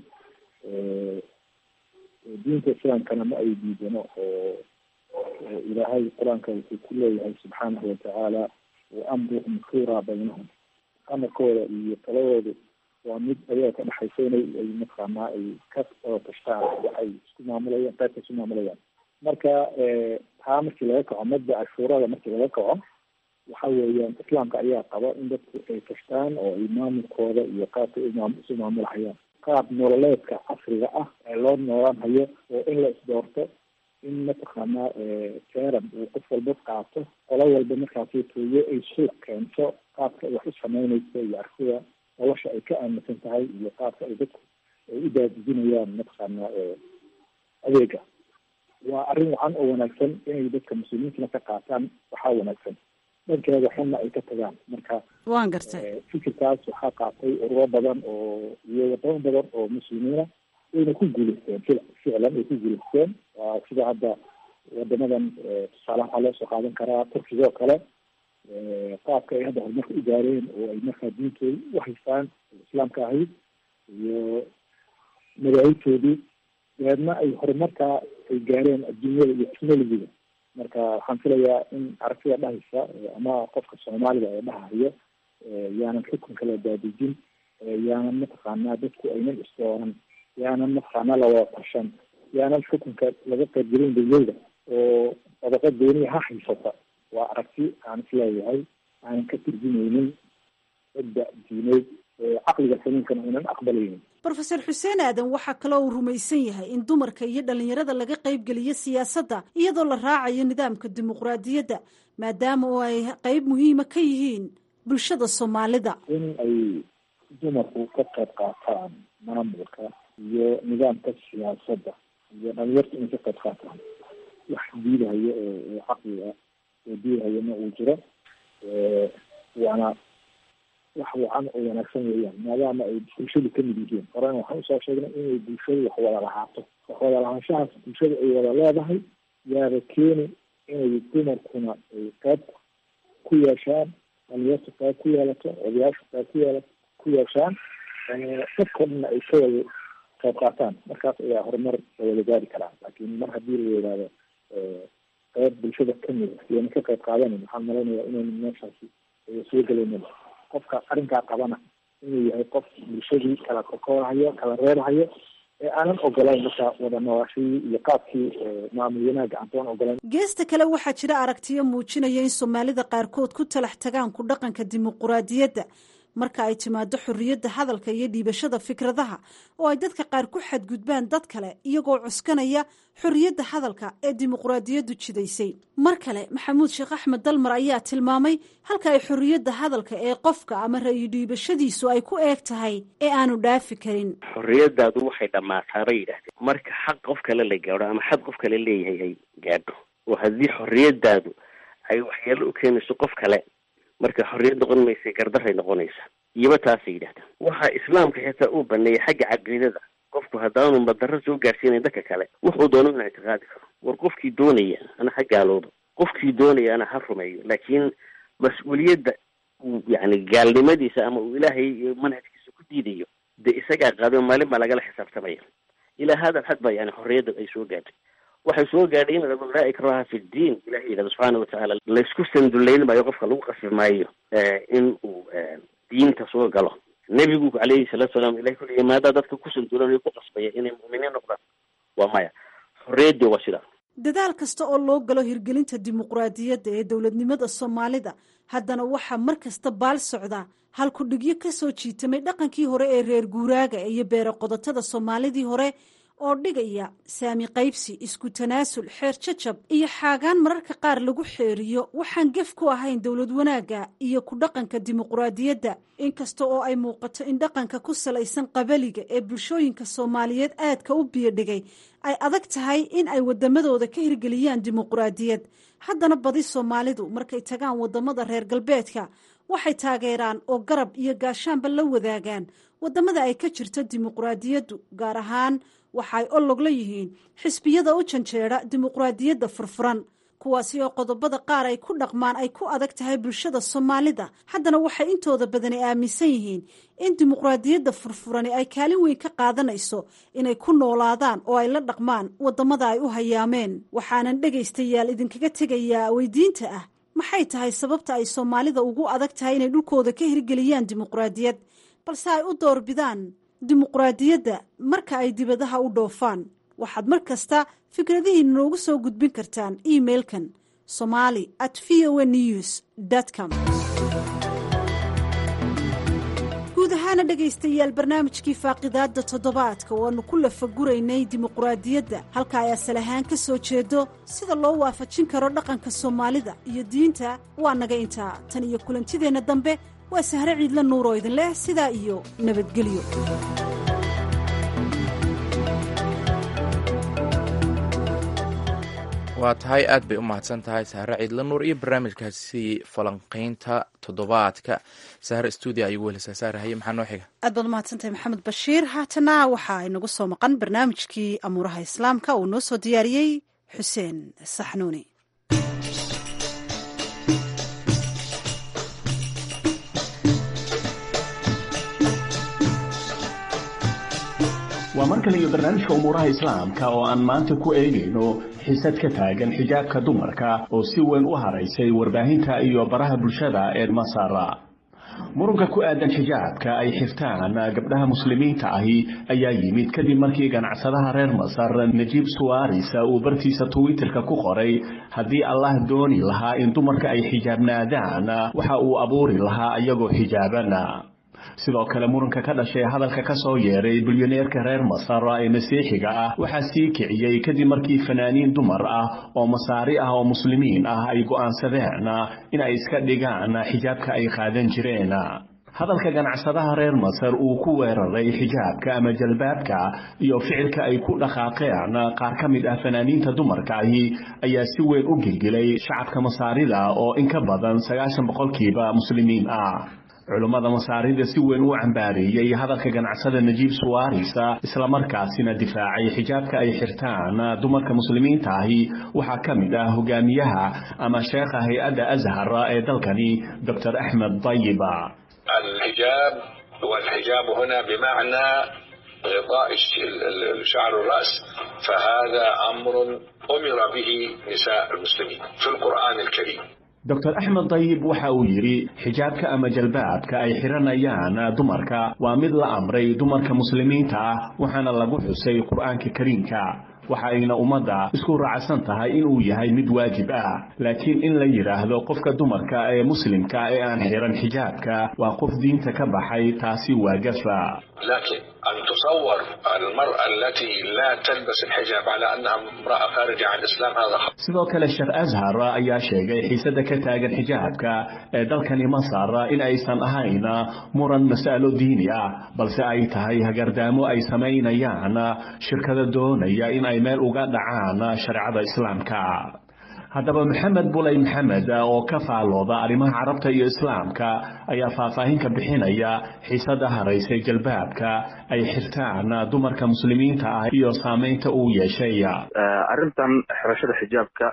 diinta islaamkana ma ay diidano oo ilaahay qur-aanka wuxuu ku leeyahay subxaanahu watacaala waamruhum shuuraa baynahum. amarkooda iyo taladooda waa mid ayaga ka dhexaysa inay mataqaanaa ay ka tashtaan waxay isku maamulayaan, qaybka isku maamulayaan. marka taa markii laga kaco madda cashuurada markii laga kaco waxa weeyaan islaamka ayaa qaba in dadku ay tashtaan oo ay maamulkooda iyo qaabka isu maamulhayaan. qaab nololeedka casriga ah ee loo noolaan hayo oo in la isdoorto, in mataqaanaa teeran uu qof walba qaato, qolo walba markaasi tooyo ay suuq keento qaabka ay wax u sameynayso iyo aragtida nolosha ay ka aaminsan tahay iyo qaabka ay dadku ay u daadijinayaan mataqaanaa adeega. waa arrin wacan oo wanaagsan inay dadka muslimiintana ka qaataan. waxaa wanaagsan dhankeeda xunna ay ka tagaan. marka waan gartay fikirkaas waxaa qaatay ururo badan oo iyo wadamo badan oo muslimiina wayna ku guuleysteen, ficlan ay ku guuleysteen. sida hadda wadamadan tusaale waxaa loo soo qaadan karaa turkiga oo kale, qaabka ay hadda horumarka u gaareen oo ay markaa diintooda u haystaan islaamka ahayd iyo madaahibtoodii, dabeedna ay horumarkaa ay gaareen adduunyada iyo technologiga marka waxaan filayaa in aragtida dhahaysa ama qofka soomaaliga ee dhahayo yaanan xukunka la daadejin, yaanan mataqaanaa dadku aynan isdooran, yaanan mataqaanaa lawada tashan, yaanan xukunka laga qaybgelin dawladda oo dabaqa gooniya ha haysata, waa aragti aan isleeyahay aanan ka turjumaynin cidda diineed caqliga saliimkana aynan aqbalaynin. brofesor xuseen aadan waxaa kaloo uu rumaysan yahay in dumarka iyo dhalinyarada laga qaybgeliyo siyaasadda iyadoo la raacayo nidaamka dimuqraadiyadda, maadaama oo ay qayb muhiima ka yihiin bulshada soomaalida. in ay dumarku ka qayb qaataan maamulka iyo nidaamka siyaasadda iyo dhalinyarta inay ka qayb qaataan wax diidahayo oo caqliga oo diidahayona uu jiro, waana wax wacan oo wanaagsan weeyaan, maadaama ay bulshadu ka mid yihiin. horena waxaan usoo sheegnay inay bulshadu wax wada lahaato, wax wada lahaanshahaas bulshada ay wada leedahay yaaba keeni inay dumarkuna ay qayb ku yeeshaan, dhalinyartu qayb ku yeelato, odayaashu qayb ku yeeshaan, dadkoo dhanna ay ka wada qayb qaataan. markaas ayaa horumar la wada gaari karaa. laakiin mar haddii la yidhaahdo qayb bulshada kamid iyana ka qayb qaadanan, waxaan malaynayaa inaynu meeshaasi soo gelayna. qofka arrinkaa qabana inuu yahay qof bulshadii kala kokoorhayo, kala reerhayo, ee aanan ogolayn marka wada noolashadii iyo qaabkii maamul wanaaga aantoon ogolayn. geesta kale waxaa jira aragtiyo muujinaya in soomaalida qaarkood ku talax tagaan ku dhaqanka dimuqraadiyadda marka ay timaado xorriyadda hadalka iyo dhiibashada fikradaha, oo ay dadka qaar ku xadgudbaan dad kale iyagoo cuskanaya xorriyadda hadalka ee dimuqraadiyaddu jidaysay. mar kale maxamuud sheekh axmed dalmar ayaa tilmaamay halka ay xorriyadda hadalka ee qofka ama ra'yi dhiibashadiisu ay ku eeg tahay ee aanu dhaafi karin. xorriyadaadu waxay dhammaataa bay yidhaahdeen marka xaq qof kale la gaadho ama xad qof kale leeyahay ay gaadho, oo haddii xorriyadaadu ay waxyeelo u keenayso qof kale, marka xorriyad noqon maysa, gardaray noqonaysa. iyoba taasay yidhahdaan. waxaa islaamka xitaa uu baneeyay xagga caqiidada, qofku haddaanu madarro soo gaarsiinayn dadka kale wuxuu doono inuu ictiqaadi karo. war qofkii doonaya ana ha gaaloodo, qofkii doonaya ana ha rumeeyo, laakiin mas-uuliyadda uu yani gaalnimadiisa ama uu ilaahay manhajkiisa ku diidayo dee isagaa qaado, maalin baa lagala xisaabtamaya. ilaa hada xad baa yani xorriyadda ay soo gaadhay. waxay soo gaadhay in laa ikraha fi ddiin, ilahay yidhahdo subxaana watacaala laysku sandullayn maayo, qofka lagu qasbi maayo in uu diinta soo galo. nebigu calayhi salaatu salaam ilahay ku leeyahy maadaa dadka ku sandullanayo ku qasbaya inay mu'miniin noqdaan, waa maya. xorriyaddii waa sidaa. dadaal kasta oo loo galo hirgelinta dimuqraadiyadda ee dowladnimada soomaalida, haddana waxaa mar kasta baal socda halkudhigyo ka soo jiitamay dhaqankii hore ee reer guuraaga iyo beero qodotada soomaalidii hore oo dhigaya saami qaybsi, isku tanaasul, xeer jajab iyo xaagaan mararka qaar lagu xeeriyo waxaan gef ku ahayn dowlad wanaagga iyo ku dhaqanka dimuqraadiyadda. inkasta oo ay muuqato in dhaqanka ku salaysan qabaliga ee bulshooyinka soomaaliyeed aadka u biyodhigay ay adag tahay in ay wadamadooda ka hirgeliyaan dimuqraadiyad, haddana badi soomaalidu markay tagaan wadamada reer galbeedka waxay taageeraan oo garab iyo gaashaanba la wadaagaan wadamada ay ka jirto dimuqraadiyaddu, gaar ahaan waxa ay olog la yihiin xisbiyada u janjeera dimuqraadiyadda furfuran, kuwaasi oo qodobada qaar ay ku dhaqmaan ay ku adag tahay bulshada soomaalida. haddana waxay intooda badani aaminsan yihiin in dimuqraadiyadda furfurani ay kaalin weyn ka qaadanayso inay ku noolaadaan oo ay la dhaqmaan wadamada ay u hayaameen. waxaanan dhegaystayaal idinkaga tegayaa weydiinta ah, maxay tahay sababta ay soomaalida ugu adag tahay inay dhulkooda ka hirgeliyaan dimuqraadiyad, balse ay u doorbidaan dimuqraadiyadda marka ay dibadaha u dhoofaan? waxaad mar kasta fikradihiina noogu soo gudbin kartaan emailkan somali@voanews.com. guud ahaana dhegaystayaal barnaamijkii faaqidaadda toddobaadka oo aanu ku lafaguraynay dimuqraadiyadda, halka ay asal ahaan ka soo jeedo, sida loo waafajin karo dhaqanka soomaalida iyo diinta, waa naga intaa. tan iyo kulantideenna dambe waa Sahre Ciidla Nuur oo idin leh sidaa iyo nabadgelyo. waa tahay aad bay u mahadsan tahay Sahre Ciidla Nuur iyo barnaamijkaasi falanqaynta toddobaadka. Sahre stuudio ayuu wehelisaa. Sahre, haye maxaa noo xiga? aad baad umahadsan tahay maxamed bashiir. haatana waxaa inagu soo maqan barnaamijkii amuuraha islaamka uu noo soo diyaariyey xuseen saxnuuni. waa waa mar kale iyo barnaamijka umuuraha islaamka oo aan maanta ku eegayno xisad ka taagan xijaabka dumarka oo si weyn u haraysay warbaahinta iyo baraha bulshada ee Masar. Muranka ku aadan xijaabka ay xirtaan gabdhaha muslimiinta ahi ayaa yimid kadib markii ganacsadaha reer Masar Najib Suwaris uu bartiisa Twitterka ku qoray haddii Allah dooni lahaa in dumarka ay xijaabnaadaan waxa uu abuuri lahaa ayagoo xijaabana. sidoo kale muranka ka dhashay hadalka ka soo yeeray bilyaneerka reer Masar ee Masiixiga ah waxa sii kiciyay kadib markii fanaaniin dumar ah oo Masaari ah oo muslimiin ah ay go'aansadeen in ay iska dhigaan xijaabka ay qaadan jireen. hadalka ganacsadaha reer Masar uu ku weeraray xijaabka ama jalbaabka iyo ficilka ay ku dhaqaaqeen qaar ka mid ah fanaaniinta dumarka ayaa si weyn u gilgilay shacabka Masaarida oo in ka badan 90% muslimiin ah. culimada Masaarida si weyn u cambaariyay hadalka ganacsada Najib Suwaris isla markaasina difaacay xijaabka ay xirtaan dumarka muslimiinta ahi waxa kamid ah hogaamiyaha ama sheekha hay'adda Azhar ee dalkani Dr. Ahmed Tayyib. الحجاب والحجاب هنا بمعنى غطاء شعر الرأس، فهذا أمر أمر به نساء المسلمين في القرآن الكريم. دكتور أحمد طيب waxa uu yiri xijaabka ama jalbaabka ay xiranayaan dumarka waa mid la amray dumarka muslimiinta ah waxaana lagu xusay Quraanka Kariimka waxa ayna umada isku raacsan tahay in uu yahay mid waajib ah laakiin in la yiraahdo qofka dumarka ee muslimka ee aan xiran xijaabka waa qof diinta ka baxay taasi waa gafa. لكن أن تصور المرأة التي لا تلبس الحجاب على أنها امرأة خارجة عن الإسلام هذا خطأ. sidoo kale Sheekh Azhar ayaa sheegay xiisada ka taagan xijaabka ee dalkani Masar in aysan ahayn muran mas'alo diini ah balse ay tahay hagardaamo ay sameynayaan shirkado doonaya in ay meel uga dhacaan sharciga islaamka. haddaba Maxamed Bulay Maxamed oo ka faalooda arrimaha carabta iyo islaamka ayaa faahfaahin ka bixinaya xiisada haraysay jalbaabka ay xirtaan dumarka muslimiinta ah iyo saameynta uu yeeshay. arrintan xirashada xijaabka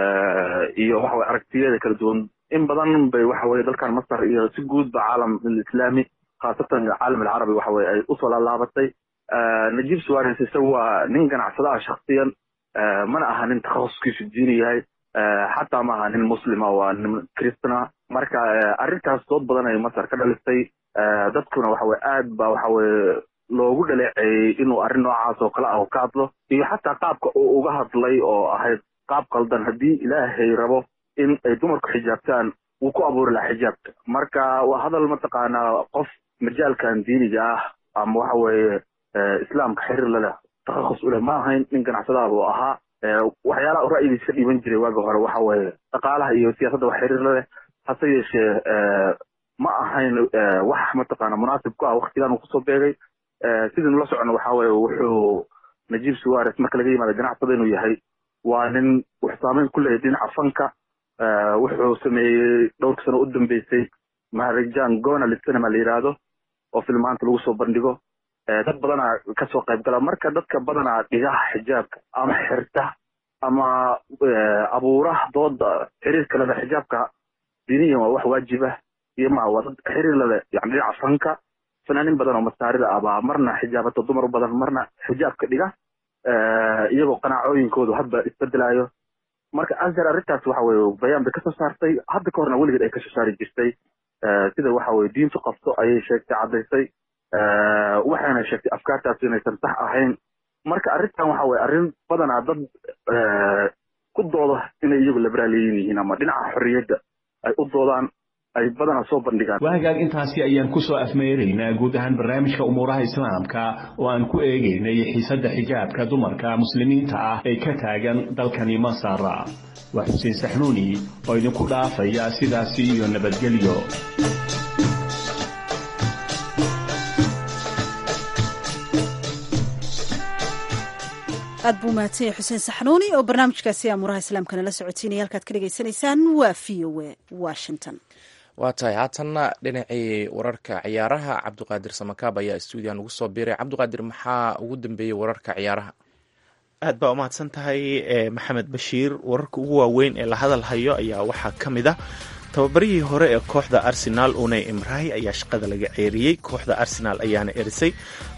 iyo waxa way aragtiyada kala duwan in badan bay waxa way dalkan Masar iyo si guud ba caalamka islaami khaasatan caalamka carabi waxa way ay u soo laabatay. Najib Suwaris waa nin ganacsada shakhsiyan mana aha nin takhasuskiisu diini yahay حتى ما هن مسلمة وكريستنا مركا أرنتها صوت بدنا مصر كذا لستي دتكونا وحوي آد وحوي لو قلت لي إنه أرنو عاصو كلا أو كاتلو هي حتى قابك وجهت لي أو هاي قاب قلدن هدي إلهي ربو إن دمرك حجابتان وكأبور الحجاب مركا وهذا المنطقة أنا قف مجال كان ديني جاه أم وحوي إسلام كحير له تخصص له ما هين يمكن عصابه وأها waxyaalaha ra'yiga iska dhiban jiray waaga hore waxa weeye dhaqaalaha iyo siyaasadda wax xiriir leh hase yeeshee ma ahayn wax mataqaana munaasib ku ah waqtigan uu kusoo beegay sidii la socono waxa weeye wuxuu Najib Suwaris marka laga yimaado ganacsada inuu yahay waa nin wax saameyn ku leeyahay dhinaca fanka wuxuu sameeyay dhowr sano u dambeysay maharajan Gonal Cinema la yiraahdo oo filmaanta lagu soo bandhigo dad badan ka soo qayb gala marka dadka badan dhigaha xijaabka ama xirta ama abuura dooda xiriirka la xijaabka diiniga waa wax waajib ah iyo ma wada xiriir la yani dhinaca fanaanin badan oo Masaarida aba marna xijaabada dumar badan marna xijaabka dhiga iyagoo qanaacooyinkoodu hadba isbedelayo marka Azhar arintaas waxa weeye bayaan bay ka soo saartay hadda ka horna weligeed ay ka soo saari jirtay sida waxa weeye diintu qabto ayay sheegtay cadaysay waxaana sheegtay afkaartaas inaysan sax ahayn marka arrintan waxa way arrin badan dad ku dooda inay iyagu liberal yihiin ama dhinaca xorriyadda ay u doodaan ay badan soo bandhigaan. waagaag intaasi ayaan ku soo afmeeraynaa guud ahaan barnaamijka umuuraha islaamka oo aan ku eegaynay xiisada xijaabka dumarka muslimiinta ah ee ka taagan dalkani Masar. waa Xuseen Saxnuuni oo idinku dhaafaya sidaasi iyo nabadgelyo. aad buu mahadsan Xuseen Saxnuuni oo barnaamijkaasi amuraha islaamka nala socotiinaya halkaad ka dhageysanaysaan waa VOA Washington. waa tahay haatanna dhinacii wararka ciyaaraha Cabdiqaadir Samakaab ayaa stuudiyan ugu soo biiray. Cabdiqaadir, maxaa ugu dambeeyay wararka ciyaaraha? aad baa u mahadsan tahay Maxamed Bashiir. wararka ugu waaweyn ee la hadal hayo ayaa waxaa ka mid ah tababarihii hore ee kooxda Arsenal Unai Emery ayaa shaqada laga ceeriyey. kooxda Arsenal ayaana erisay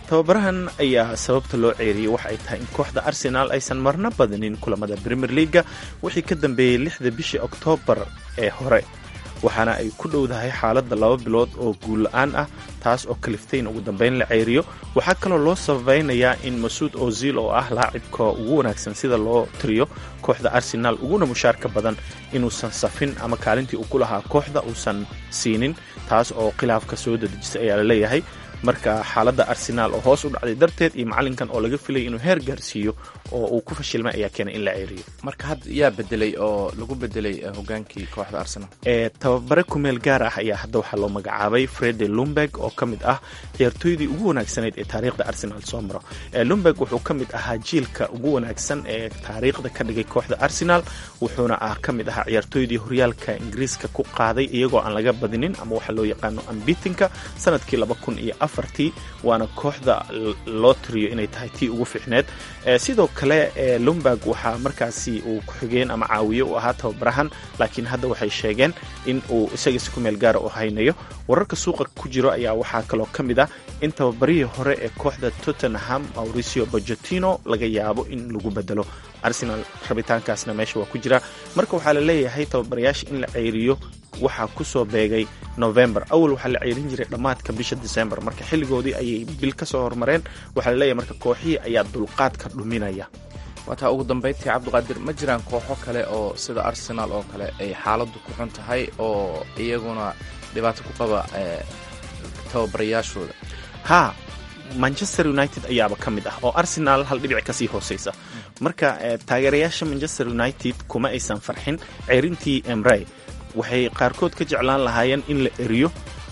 tababarahan ayaa sababta loo ceeriyey waxa ay tahay in kooxda Arsenal aysan marna badanin kulamada Premier League wixii ka dambeeyay 6 bishii Oktoobar ee hore, waxaana ay ku dhowdahay xaaladda 2 bilood oo guul la'aan ah, taas oo kaliftay in ugu dambeyn la ceeriyo. waxaa kaloo loo sabaynayaa in Mesut Ozil oo ah laacibka ugu wanaagsan sida loo tiriyo kooxda Arsenal uguna mushaarka badan inuusan safin ama kaalintii uu ku lahaa kooxda uusan siinin, taas oo khilaafka soo dadejisay ayaa la leeyahay. marka xaaladda Arsenal oo hoos u dhacday darteed iyo macalinkan oo laga filay inuu heer gaarsiiyo oo uu ku fashilmay ayaa keenay in la ceeriyo. marka had yaa bedelay oo lagu bedelay hogaankii kooxda Arsenal. tababare ku meel gaar ah ayaa hadda waxaa loo magacaabay Freddy Ljungberg oo ka mid ah ciyaartooydii ugu wanaagsaneyd ee taariikhda Arsenal soo maro. Ljungberg wuxuu ka mid ahaa jiilka ugu wanaagsan ee taariikhda ka dhigay kooxda Arsenal, wuxuuna ka mid ahaa ciyaartooydii horyaalka Ingiriiska ku qaaday iyagoo aan laga badinin ama waxa loo yaqaano unbeatenka sanadkii 2004 waana kooxda loo tiriyo inay tahay tii ugu fiicneed. sidoo kale Ljungberg waxaa markaasi uu ku xigeen ama caawiye u ahaa tababarahan, laakiin hadda waxay sheegeen in uu isaga si ku meel gaar ah u haynayo. wararka suuqa ku jiro ayaa waxaa kaloo ka mid ah in tababarihii hore ee kooxda Tottenham Mauricio Pochettino laga yaabo in lagu bedelo. Arsenal rabitaankaasna meesha waa ku jira, marka waxaa la leeyahay tababarayaasha in la ceeriyo waxaa ku soo beegay November. awal waxaa la ceerin jiray dhammaadka bisha December, marka xilligoodii ayay bil ka soo hormareen. waxaa la leeyahay marka kooxihii ayaa dulqaadka dhuminaya. waataa ugu dambayntii Cabdiqaadir, ma jiraan kooxo kale oo sida Arsenal oo kale ay xaaladdu ku xun tahay oo iyaguna dhibaato ku qaba tababarayaashooda? Manchester United ayaaba ka mid ah oo Arsenal hal dhibic kasii hooseysa. marka taageerayaasha Manchester United kuma aysan farxin ceerintii Emre, waxay qaarkood ka jeclaan lahaayeen in la eriyo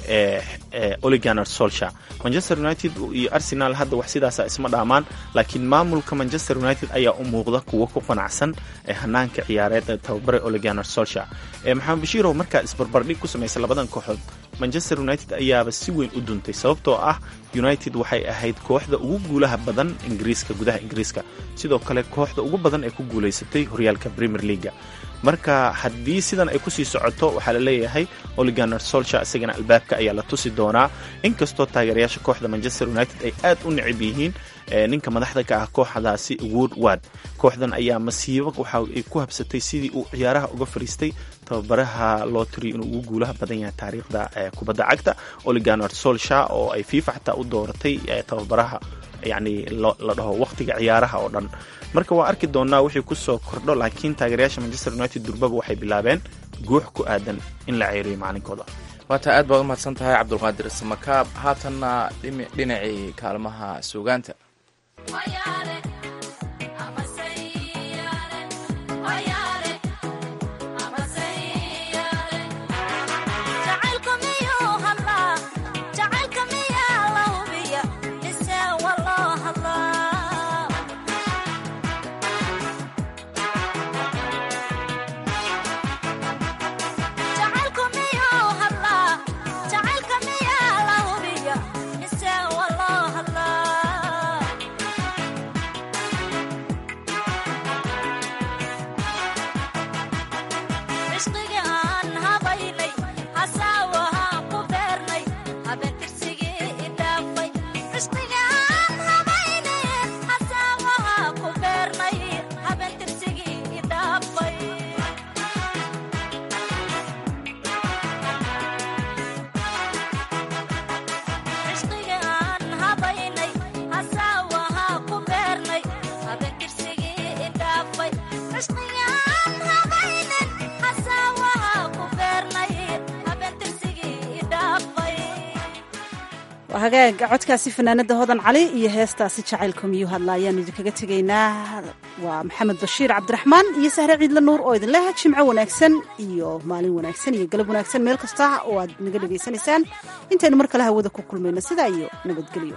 Ole Gunnar Solskjaer. Manchester United iyo Arsenal hadda wax sidaasa isma dhaamaan, laakiin maamulka Manchester United ayaa u muuqda kuwa ku qanacsan hanaanka ciyaareed ee tababare Ole Gunnar Solskjaer. Maxamed Bashiirow, markaa isbarbardhig ku sameysay labadan kooxood, Manchester United ayaaba si weyn u duntay, sababtoo ah United waxay ahayd kooxda ugu guulaha badan Ingiriiska, gudaha Ingiriiska, sidoo kale kooxda ugu badan ee ku guulaysatay horyaalka Premier League. marka haddii sidan ay kusii socoto waxaa la leeyahay Ole Gunnar Solskjaer isagana albaabka ayaa la tusi doonaa, inkastoo taageerayaasha kooxda Manchester United ay aad u necib yihiin ninka madaxda ka ah kooxdaasi Woodward. kooxdan ayaa masiibo waxa ay ku habsatay sidii uu ciyaaraha uga fariistay tababaraha loo tiriyo inuu ugu guulaha badan yahay taariikhda kubadda cagta Ole Gunnar Solskjaer, oo ay FIFA xataa u dooratay tababaraha yani la dhaho waqtiga ciyaaraha oo dhan. marka waa arki doonaa wixii ku soo kordho, laakiin taageerayaasha Manchester United durbaba waxay bilaabeen guux ku aadan in la ceeriyo maalinkooda. waataa aad baad u mahadsan tahay Cabdulqaadir Samakaab. haatanna dhinacii kaalmaha suugaanta. hagaaga codkaasi fanaanada Hodan Cali iyo heestaasi jacaylka miyuu hadla ayaan idinkaga tegaynaa. waa Maxamed Bashiir Cabdiraxmaan iyo Sahre Ciidla Nuur oo idin leh jimco wanaagsan iyo maalin wanaagsan iyo galab wanaagsan meel kasta oo aad naga dhageysanaysaan. intaynu mar kale hawada ku kulmayno sidaa iyo nabadgelyo.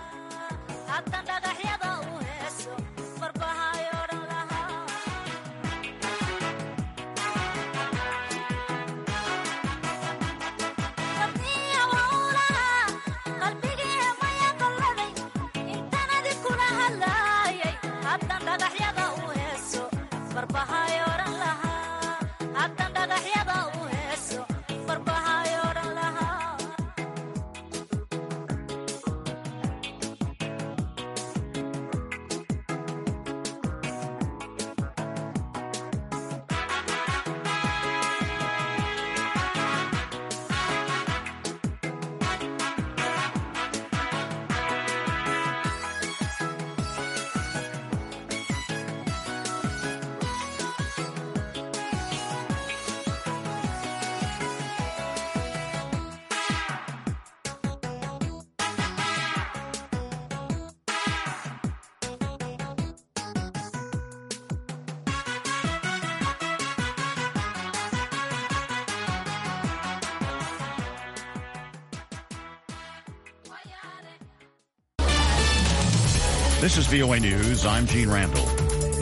This is VOA News. I'm Gene Randall.